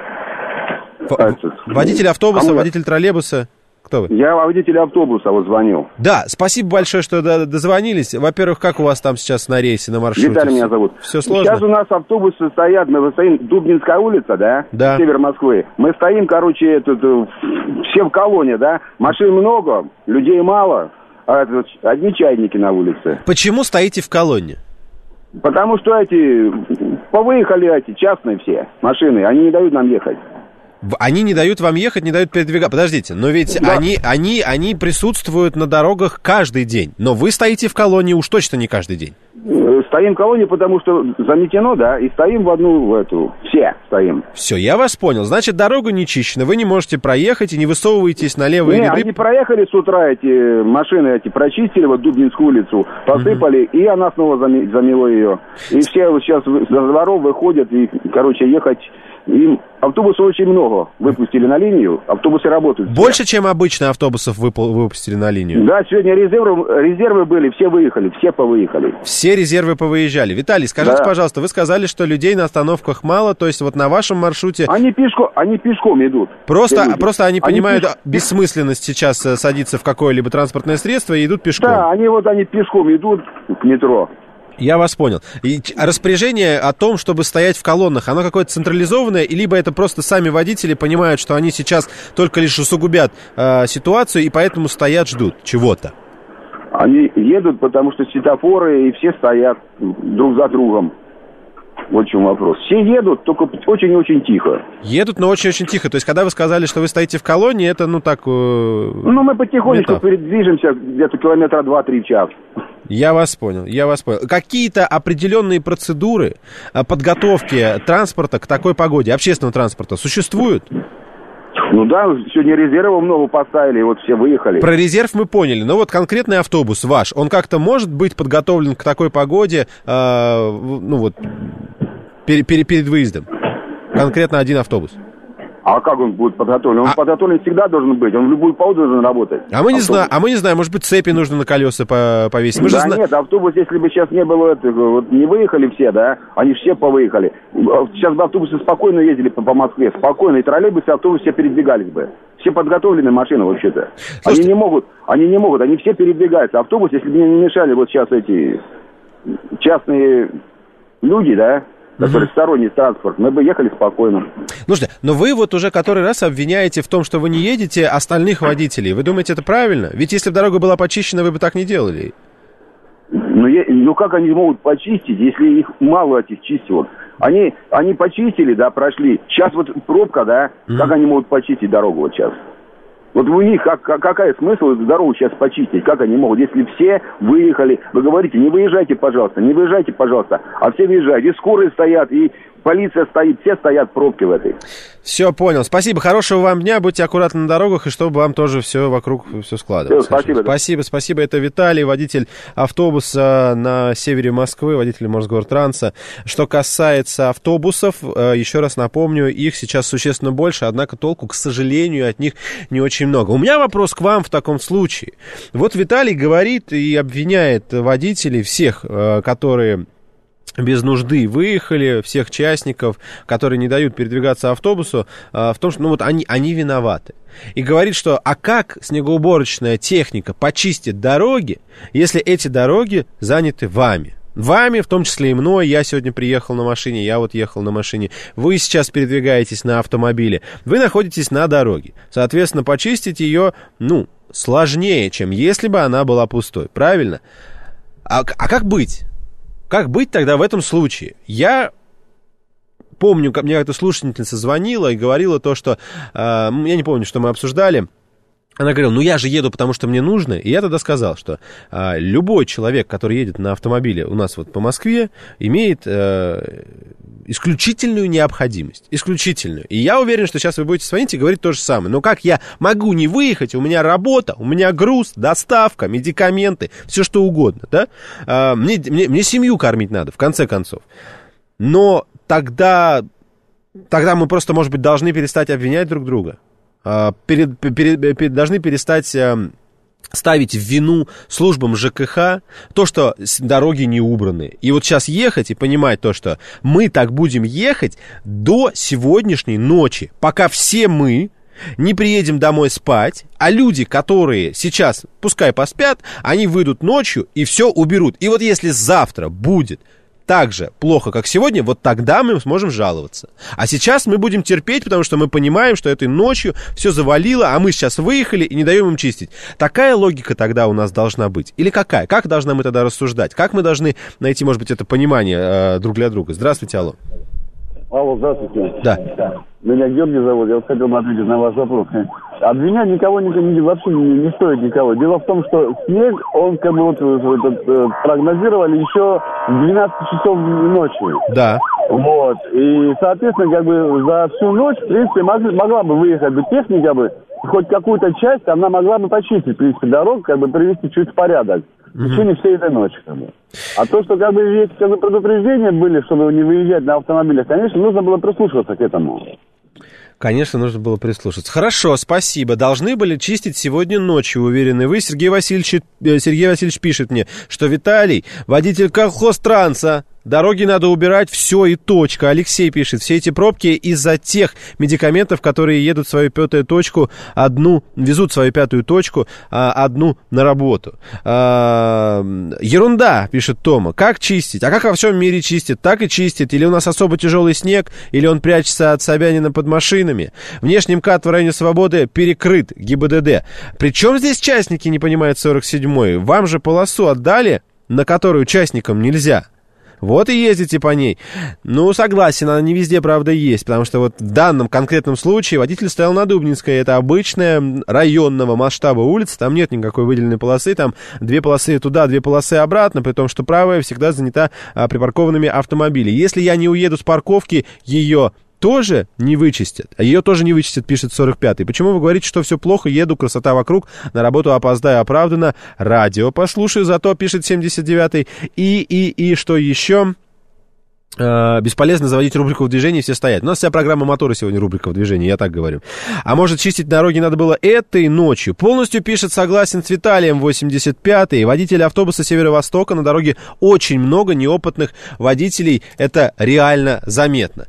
Водитель автобуса, водитель троллейбуса? Кто вы? Я водитель автобуса вот звонил. Да, спасибо большое, что дозвонились. Во-первых, как у вас там сейчас на рейсе, на маршруте? Виталий меня зовут. Все сложно? Сейчас у нас автобусы стоят, мы стоим, Дубнинская улица, да? Да. Север Москвы. Мы стоим, все в колонне, да? Машин много, людей мало, а одни чайники на улице. Почему стоите в колонне? Потому что повыехали частные все машины, они не дают нам ехать. Они не дают вам ехать, не дают передвигаться. Подождите, но ведь да. они присутствуют на дорогах каждый день. Но вы стоите в колонии уж точно не каждый день. Стоим в колонии, потому что заметено, да, и стоим все стоим. Все, я вас понял. Значит, дорога не чищена, вы не можете проехать и не высовываетесь на левые ряды. Они проехали с утра, эти машины прочистили, Дубнинскую улицу, посыпали, и она снова замело ее. И все сейчас за дворов выходят, и, ехать... Им автобусов очень много выпустили на линию, автобусы работают. Больше, чем обычно автобусов выпустили на линию? Да, сегодня резервы были, все выехали, все повыехали. Все резервы повыезжали. Виталий, скажите, пожалуйста, вы сказали, что людей на остановках мало, то есть вот на вашем маршруте... Они пешком идут. Просто они понимают бессмысленность сейчас садиться в какое-либо транспортное средство и идут пешком. Да, они пешком идут к метро. Я вас понял. И распоряжение о том, чтобы стоять в колоннах, оно какое-то централизованное, либо это просто сами водители понимают, что они сейчас только лишь усугубят ситуацию, и поэтому стоят, ждут чего-то? Они едут, потому что светофоры, и все стоят друг за другом. Вот в чем вопрос. Все едут, только очень-очень тихо. Едут, но очень-очень тихо. То есть, когда вы сказали, что вы стоите в колонне, это, ну, так... Ну, мы потихонечку передвижемся где-то километра 2-3 в час. Я вас понял. Какие-то определенные процедуры подготовки транспорта к такой погоде, общественного транспорта, существуют? Ну да, сегодня резервов много поставили, и вот все выехали. Про резерв мы поняли, но вот конкретный автобус ваш, он как-то может быть подготовлен к такой погоде, ну вот, перед выездом? Конкретно один автобус. А как он будет подготовлен? Он подготовлен всегда должен быть, он в любую погоду должен работать. А мы не знаем, может быть, цепи нужно на колеса повесить. Нет, автобус, если бы сейчас не было этого, вот не выехали все, да, они все повыехали. Сейчас бы автобусы спокойно ездили по Москве, спокойно, и троллейбусы, автобусы все передвигались бы. Все подготовленные машины вообще-то. Слушайте, они не могут, они все передвигаются. Автобус, если бы не мешали вот сейчас эти частные люди, да, который сторонний транспорт, мы бы ехали спокойно. Слушайте, но вы вот уже который раз обвиняете в том, что вы не едете остальных водителей. Вы думаете, это правильно? Ведь если бы дорога была почищена, вы бы так не делали. Ну как они могут почистить, если их мало этих чистилок? Они почистили, да, прошли. Сейчас вот пробка, да, как они могут почистить дорогу вот сейчас? Вот у них какая смысл эту дорогу сейчас почистить? Как они могут? Если все выехали, вы говорите, не выезжайте, пожалуйста, а все выезжают. И скорые стоят, и полиция стоит, все стоят в пробке в этой. Все, понял. Спасибо, хорошего вам дня, будьте аккуратны на дорогах, и чтобы вам тоже все вокруг все складывалось. Все, спасибо. Это Виталий, водитель автобуса на севере Москвы, водитель Мосгортранса. Что касается автобусов, еще раз напомню, их сейчас существенно больше, однако толку, к сожалению, от них не очень много. У меня вопрос к вам в таком случае. Вот Виталий говорит и обвиняет водителей всех, которые без нужды выехали, всех частников, которые не дают передвигаться автобусу, в том, что ну, вот они виноваты. И говорит, что а как снегоуборочная техника почистит дороги, если эти дороги заняты вами? Вами, в том числе и мной, я сегодня приехал на машине, я вот ехал на машине, вы сейчас передвигаетесь на автомобиле, вы находитесь на дороге. Соответственно, почистить ее, ну, сложнее, чем если бы она была пустой, правильно? А как быть? Как быть тогда в этом случае? Я помню, как мне эта слушательница звонила и говорила то, что... я не помню, что мы обсуждали. Она говорила, ну я же еду, потому что мне нужно. И я тогда сказал, что любой человек, который едет на автомобиле у нас вот по Москве, имеет исключительную необходимость. Исключительную. И я уверен, что сейчас вы будете звонить и говорить то же самое. Но как я могу не выехать? У меня работа, у меня груз, доставка, медикаменты, все что угодно. Да? Мне семью кормить надо, в конце концов. Но тогда мы просто, может быть, должны перестать обвинять друг друга. Должны перестать ставить в вину службам ЖКХ то, что дороги не убраны. И вот сейчас ехать и понимать то, что мы так будем ехать до сегодняшней ночи, пока все мы не приедем домой спать, а люди, которые сейчас, пускай поспят, они выйдут ночью и все уберут. И вот если завтра будет так же плохо, как сегодня, вот тогда мы сможем жаловаться. А сейчас мы будем терпеть, потому что мы понимаем, что этой ночью все завалило, а мы сейчас выехали и не даем им чистить. Такая логика тогда у нас должна быть? Или какая? Как должны мы тогда рассуждать? Как мы должны найти, может быть, это понимание друг для друга? Здравствуйте, алло. Алло, здравствуйте. Да. Меня Георгий зовут, я вот хотел бы ответить на ваш вопрос. Обвинять никого вообще не стоит никого. Дело в том, что снег, он как бы прогнозировали еще в 12 часов ночи. Да. Вот. И, соответственно, как бы за всю ночь, в принципе, могла бы выехать бы техника бы, хоть какую-то часть, она могла бы почистить, в принципе, дорогу, как бы привести чуть в порядок. В течение всей этой ночи, как бы. А то, что как бы есть как бы предупреждения были, чтобы не выезжать на автомобилях, конечно, нужно было прислушиваться к этому. Конечно, нужно было прислушаться. Хорошо, спасибо. Должны были чистить сегодня ночью, уверены вы. Сергей Васильевич пишет мне, что Виталий, водитель колхозтранса, дороги надо убирать, все и точка. Алексей пишет, все эти пробки из-за тех медикаментов, которые едут в свою пятую точку, везут свою пятую точку, одну на работу. Ерунда, пишет Тома. Как чистить? А как во всем мире чистят? Так и чистят. Или у нас особо тяжелый снег, или он прячется от Собянина под машинами. Внешний МКАД в районе Свободы перекрыт, ГИБДД. Причем здесь частники, не понимает 47-й? Вам же полосу отдали, на которую частникам нельзя. Вот и ездите по ней. Ну, согласен, она не везде, правда, есть. Потому что вот в данном конкретном случае водитель стоял на Дубнинской. Это обычная районного масштаба улица. Там нет никакой выделенной полосы. Там 2 полосы туда, 2 полосы обратно. При том, что правая всегда занята припаркованными автомобилями. Если я не уеду с парковки, ее тоже не вычистят. А ее тоже не вычистят, пишет 45-й. Почему вы говорите, что все плохо, еду, красота вокруг, на работу опоздаю, оправдано, радио послушаю, зато, пишет 79-й. И что еще? Бесполезно заводить рубрику в движении, все стоят. У нас вся программа мотора сегодня рубрика в движении, я так говорю. А может, чистить дороги надо было этой ночью? Полностью пишет, согласен с Виталием, 85-й. Водители автобуса Северо-Востока, на дороге очень много неопытных водителей. Это реально заметно.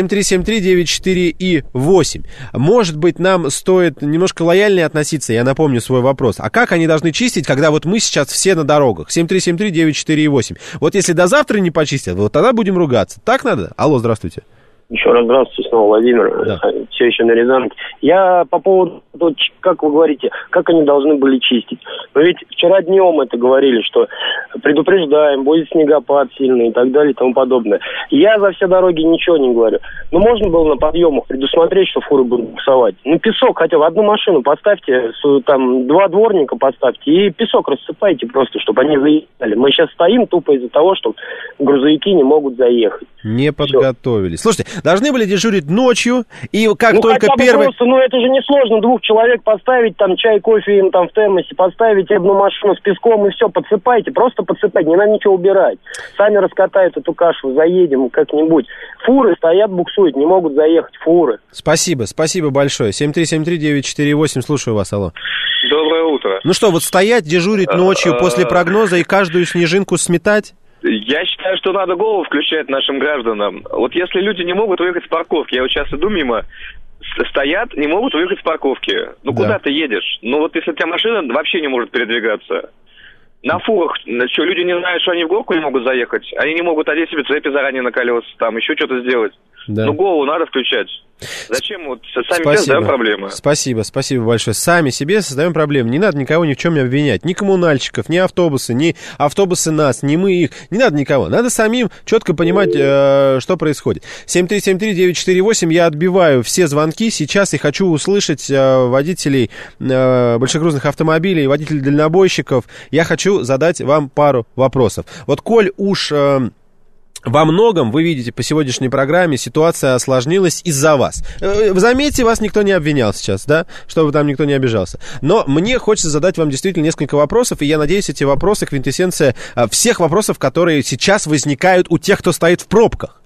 7373948 и 8. Может быть, нам стоит немножко лояльнее относиться, я напомню свой вопрос. А как они должны чистить, когда вот мы сейчас все на дорогах? 7373948. Вот если до завтра не почистят, вот тогда будем ругаться. Так надо? Алло, здравствуйте. Еще раз здравствуйте, снова Владимир. Да. Все еще на Рязанке. Я по поводу, как вы говорите, как они должны были чистить. Но ведь вчера днем это говорили, что предупреждаем, будет снегопад сильный и так далее и тому подобное. Я за все дороги ничего не говорю. Но можно было на подъемах предусмотреть, что фуры будут буксовать. Ну, песок хотя бы, одну машину поставьте, там 2 дворника поставьте и песок рассыпайте просто, чтобы они заехали. Мы сейчас стоим тупо из-за того, что грузовики не могут заехать. Не подготовились. Слушайте, должны были дежурить ночью, и как только хотя бы первый... просто, это же несложно, 2 человек поставить, там, чай, кофе им там в термосе, поставить одну машину с песком и все, подсыпайте, просто подсыпайте, не надо ничего убирать. Сами раскатают эту кашу, заедем как-нибудь. Фуры стоят, буксуют, не могут заехать фуры. Спасибо большое. 7373948, слушаю вас, алло. Доброе утро. Ну что, вот стоять, дежурить ночью после прогноза и каждую снежинку сметать? Я считаю, что надо голову включать нашим гражданам. Вот если люди не могут выехать с парковки, я вот сейчас иду мимо, стоят, не могут выехать с парковки. Ну, да. Куда ты едешь? Ну, вот если у тебя машина вообще не может передвигаться. На фурах, что, люди не знают, что они в горку не могут заехать? Они не могут одеть себе цепи заранее на колеса, там, еще что-то сделать. Да. Ну, голову надо включать. Зачем? Вот сами себе создаем проблемы. Спасибо большое. Сами себе создаем проблемы. Не надо никого ни в чем не обвинять. Ни коммунальщиков, ни автобусы нас, ни мы их. Не надо никого. Надо самим четко понимать, что происходит. 7373948. Я отбиваю все звонки сейчас и хочу услышать водителей большегрузных автомобилей, водителей дальнобойщиков. Я хочу задать вам пару вопросов. Вот коль уж... Во многом, вы видите, по сегодняшней программе ситуация осложнилась из-за вас. Вы заметьте, вас никто не обвинял сейчас, да? Чтобы там никто не обижался. Но мне хочется задать вам действительно несколько вопросов, и я надеюсь, эти вопросы квинтэссенция всех вопросов, которые сейчас возникают у тех, кто стоит в пробках.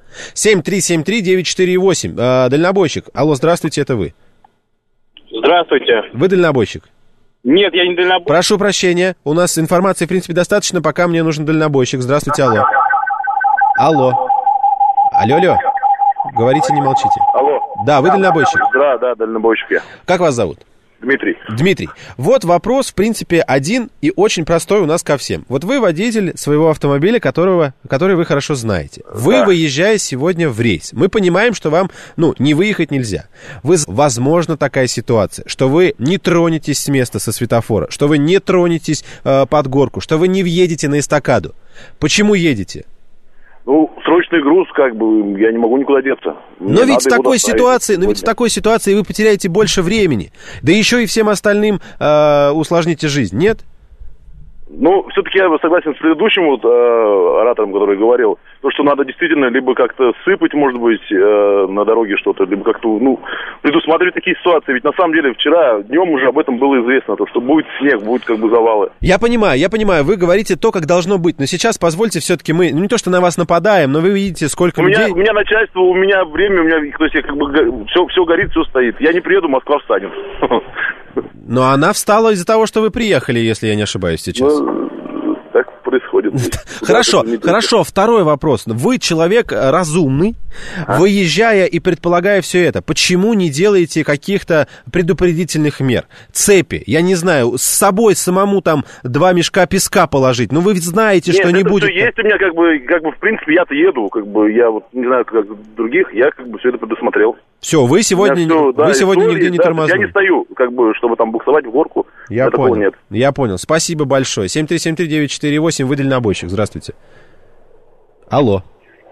7373948. Дальнобойщик. Алло, здравствуйте, это вы. Здравствуйте. Вы дальнобойщик? Нет, я не дальнобойщик. Прошу прощения. У нас информации, в принципе, достаточно, пока мне нужен дальнобойщик. Здравствуйте, алло. Алло. Алло. Говорите, не молчите. Алло. Да, вы дальнобойщик? Да, дальнобойщик я. Как вас зовут? Дмитрий. Вот вопрос, в принципе, один и очень простой у нас ко всем. Вот вы водитель своего автомобиля, который вы хорошо знаете. Вы, выезжая сегодня в рейс. Мы понимаем, что вам, не выехать нельзя. Возможно такая ситуация, что вы не тронетесь с места со светофора, что вы не тронетесь под горку, что вы не въедете на эстакаду. Почему едете? Срочный груз, я не могу никуда деться. Но ведь в такой ситуации вы потеряете больше времени. Да еще и всем остальным усложните жизнь, нет? Все-таки я согласен с предыдущим оратором, который говорил, что надо действительно либо как-то сыпать, может быть, на дороге что-то, либо как-то, предусмотреть такие ситуации. Ведь на самом деле вчера днем уже об этом было известно, что будет снег, будет завалы. Я понимаю, вы говорите то, как должно быть, но сейчас позвольте все-таки мы, не то что на вас нападаем, но вы видите, сколько людей... У меня начальство, у меня время, все горит, все стоит. Я не приеду, Москва встанет. Но она встала из-за того, что вы приехали, если я не ошибаюсь сейчас. Так происходит. Хорошо, второй вопрос. Вы человек разумный, выезжая и предполагая все это, почему не делаете каких-то предупредительных мер? Цепи, я не знаю, с собой самому там 2 мешка песка положить, но вы ведь знаете, что не будет. Есть у меня как бы в принципе я-то еду, как бы я вот не знаю, как других, я как бы все это предусмотрел. Все, вы сегодня нигде не тормознули. Я не стою, как бы, чтобы там буксовать в горку. Я понял. Спасибо большое. 7373948, вы дальнобойщик. Здравствуйте. Алло.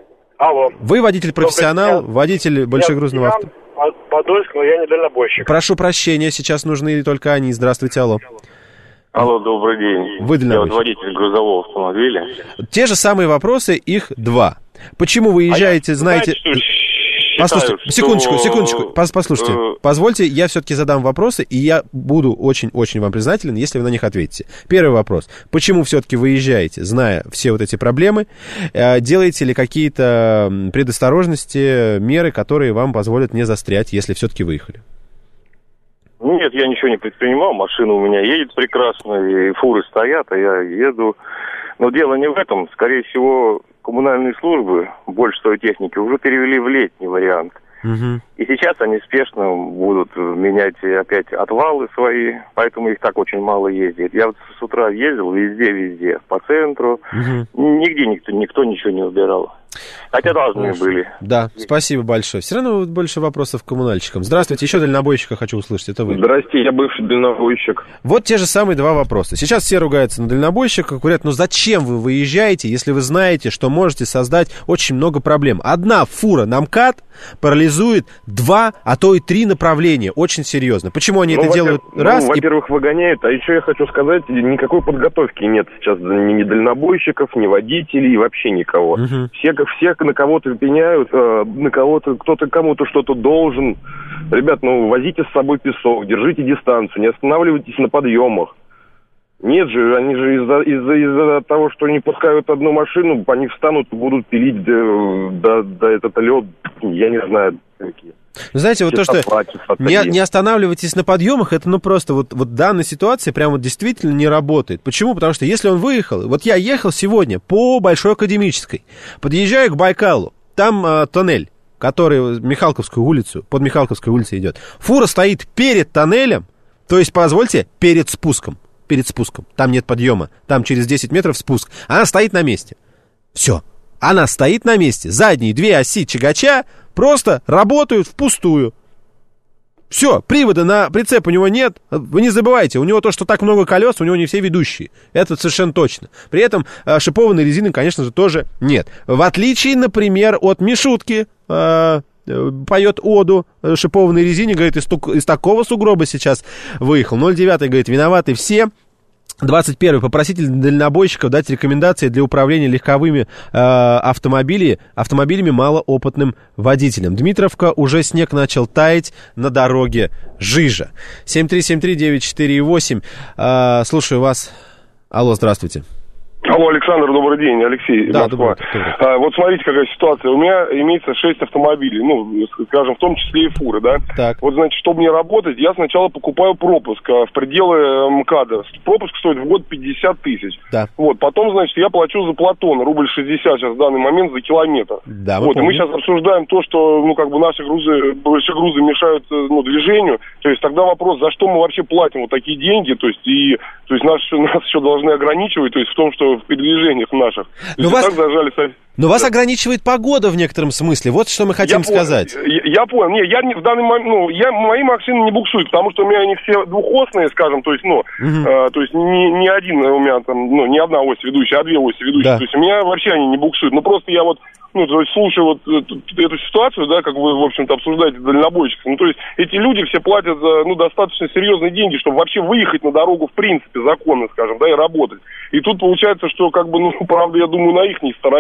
Вы водитель-профессионал, водитель большегрузного авто? Подольск, но я не дальнобойщик. Прошу прощения, сейчас нужны только они. Здравствуйте, алло. Алло, добрый день. Вы дальнобойщик. Я вот водитель грузового автомобиля. Те же самые вопросы, их 2. Почему вы езжаете, знаете... Послушайте, секундочку, послушайте. Позвольте, я все-таки задам вопросы, и я буду очень-очень вам признателен, если вы на них ответите. Первый вопрос. Почему все-таки вы езжаете, зная все вот эти проблемы? Делаете ли какие-то предосторожности, меры, которые вам позволят не застрять, если все-таки выехали? Нет, я ничего не предпринимал. Машина у меня едет прекрасно, и фуры стоят, а я еду. Но дело не в этом. Скорее всего, коммунальные службы большинство техники уже перевели в летний вариант. Угу. И сейчас они спешно будут менять опять отвалы свои, поэтому их так очень мало ездит. Я вот с утра ездил везде, по центру. Угу. Нигде никто ничего не убирал. Хотя должны были. Да, спасибо большое. Все равно больше вопросов к коммунальщикам. Здравствуйте, еще дальнобойщика хочу услышать, это вы. Здрасте, я бывший дальнобойщик. Вот те же самые 2 вопроса. Сейчас все ругаются на дальнобойщиках, говорят, ну зачем вы выезжаете, если вы знаете, что можете создать очень много проблем. Одна фура на МКАД парализует 2, а то и 3 направления. Очень серьезно. Почему они это делают раз? Во-первых, выгоняют, а еще я хочу сказать, никакой подготовки нет сейчас ни дальнобойщиков, ни водителей, вообще никого. Угу. Все на кого-то пеняют, на кого-то, кто-то кому-то что-то должен. Ребят, возите с собой песок, держите дистанцию, не останавливайтесь на подъемах. Нет же, они же из-за того, что не пускают одну машину, они встанут и будут пилить до этот лед, я не знаю, какие. Знаете, вот то, что не останавливайтесь на подъемах, это просто вот данная ситуация прям вот действительно не работает. Почему? Потому что если он выехал, вот я ехал сегодня по Большой Академической, подъезжаю к Байкалу, там тоннель, который Михалковскую улицу, под Михалковской улицей идет. Фура стоит перед тоннелем, то есть, позвольте, перед спуском. Там нет подъема, там через 10 метров спуск. Она стоит на месте. Все. Она стоит на месте. Задние 2 оси тягача просто работают впустую. Все, привода на прицеп у него нет. Вы не забывайте, у него то, что так много колес, у него не все ведущие. Это совершенно точно. При этом шипованной резины, конечно же, тоже нет. В отличие, например, от Мишутки, поет оду шипованной резине, говорит, из такого сугроба сейчас выехал. 09 говорит, виноваты все. 21. Попросите дальнобойщиков дать рекомендации для управления легковыми автомобилями малоопытным водителям. Дмитровка, уже снег начал таять на дороге Жижа. 7373948. Слушаю вас. Алло, здравствуйте. Алло, Александр, добрый день, Алексей, Москва. Вот смотрите, какая ситуация. У меня имеется 6 автомобилей, скажем, в том числе и фуры, да? Так. Вот, значит, чтобы не работать, я сначала покупаю пропуск в пределы МКАДа. Пропуск стоит в год 50 тысяч. Да. Вот, потом, значит, я плачу за Платон, рубль 60 сейчас в данный момент за километр. Да, вот, и мы сейчас обсуждаем то, что, наши большие грузы мешают, движению. То есть тогда вопрос, за что мы вообще платим вот такие деньги, то есть нас еще должны ограничивать, то есть в том, что в передвижениях наших. Но вас ограничивает погода в некотором смысле. Вот что мы хотим сказать. Я понял. Не, я в данный момент, мои машины не буксуют, потому что у меня они все двухосные, скажем, то есть, то есть не один у меня там, не одна ось ведущая, а 2 оси ведущие. Да. То есть у меня вообще они не буксуют. Просто я то есть слушаю вот эту ситуацию, да, как вы, в общем-то, обсуждаете дальнобойщиков. То есть эти люди все платят за, достаточно серьезные деньги, чтобы вообще выехать на дорогу, в принципе, законно, скажем, да, и работать. И тут получается, что, правда, я думаю, на ихней стороне. То есть они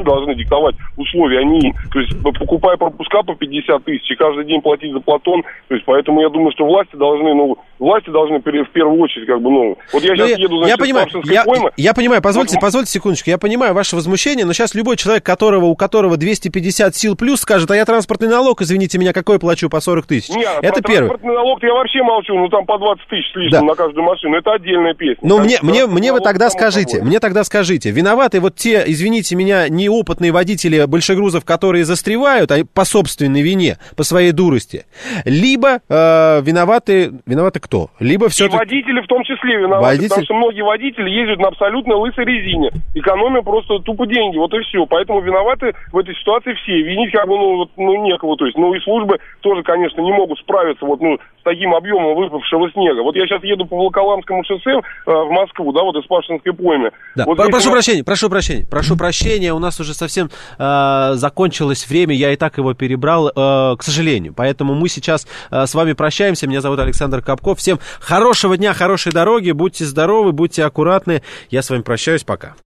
мы должны диктовать условия, а не им. То есть, покупая пропуска по 50 тысяч, и каждый день платить за Платон, то есть, поэтому я думаю, что власти должны в первую очередь, как бы, ну, вот я сейчас еду, значит, я понимаю, позвольте секундочку, я понимаю ваше возмущение, но сейчас любой человек, у которого 250 сил плюс, скажет, а я транспортный налог, извините меня, какой плачу по 40 тысяч? Нет, это про транспортный налог я вообще молчу, ну, там по 20 тысяч с лишним на каждую машину, это отдельная песня. Ну, мне вы тогда скажите, виноваты вот те, извините меня, неопытные водители большегрузов, которые застревают, по собственной вине, по своей дурости, либо виноваты кто? Либо все-таки... И водители в том числе виноваты, потому что многие водители ездят на абсолютно лысой резине, экономя просто тупо деньги, вот и все. Поэтому виноваты в этой ситуации все. Винить как бы, некого. То есть, и службы тоже, конечно, не могут справиться с таким объемом выпавшего снега. Вот я сейчас еду по Волоколамскому шоссе в Москву, да, вот из Пашинской поймы. Да. Вот прошу прощения, у нас уже совсем закончилось время, я и так его перебрал, к сожалению. Поэтому мы сейчас с вами прощаемся. Меня зовут Александр Капков. Всем хорошего дня, хорошей дороги, будьте здоровы, будьте аккуратны. Я с вами прощаюсь, пока.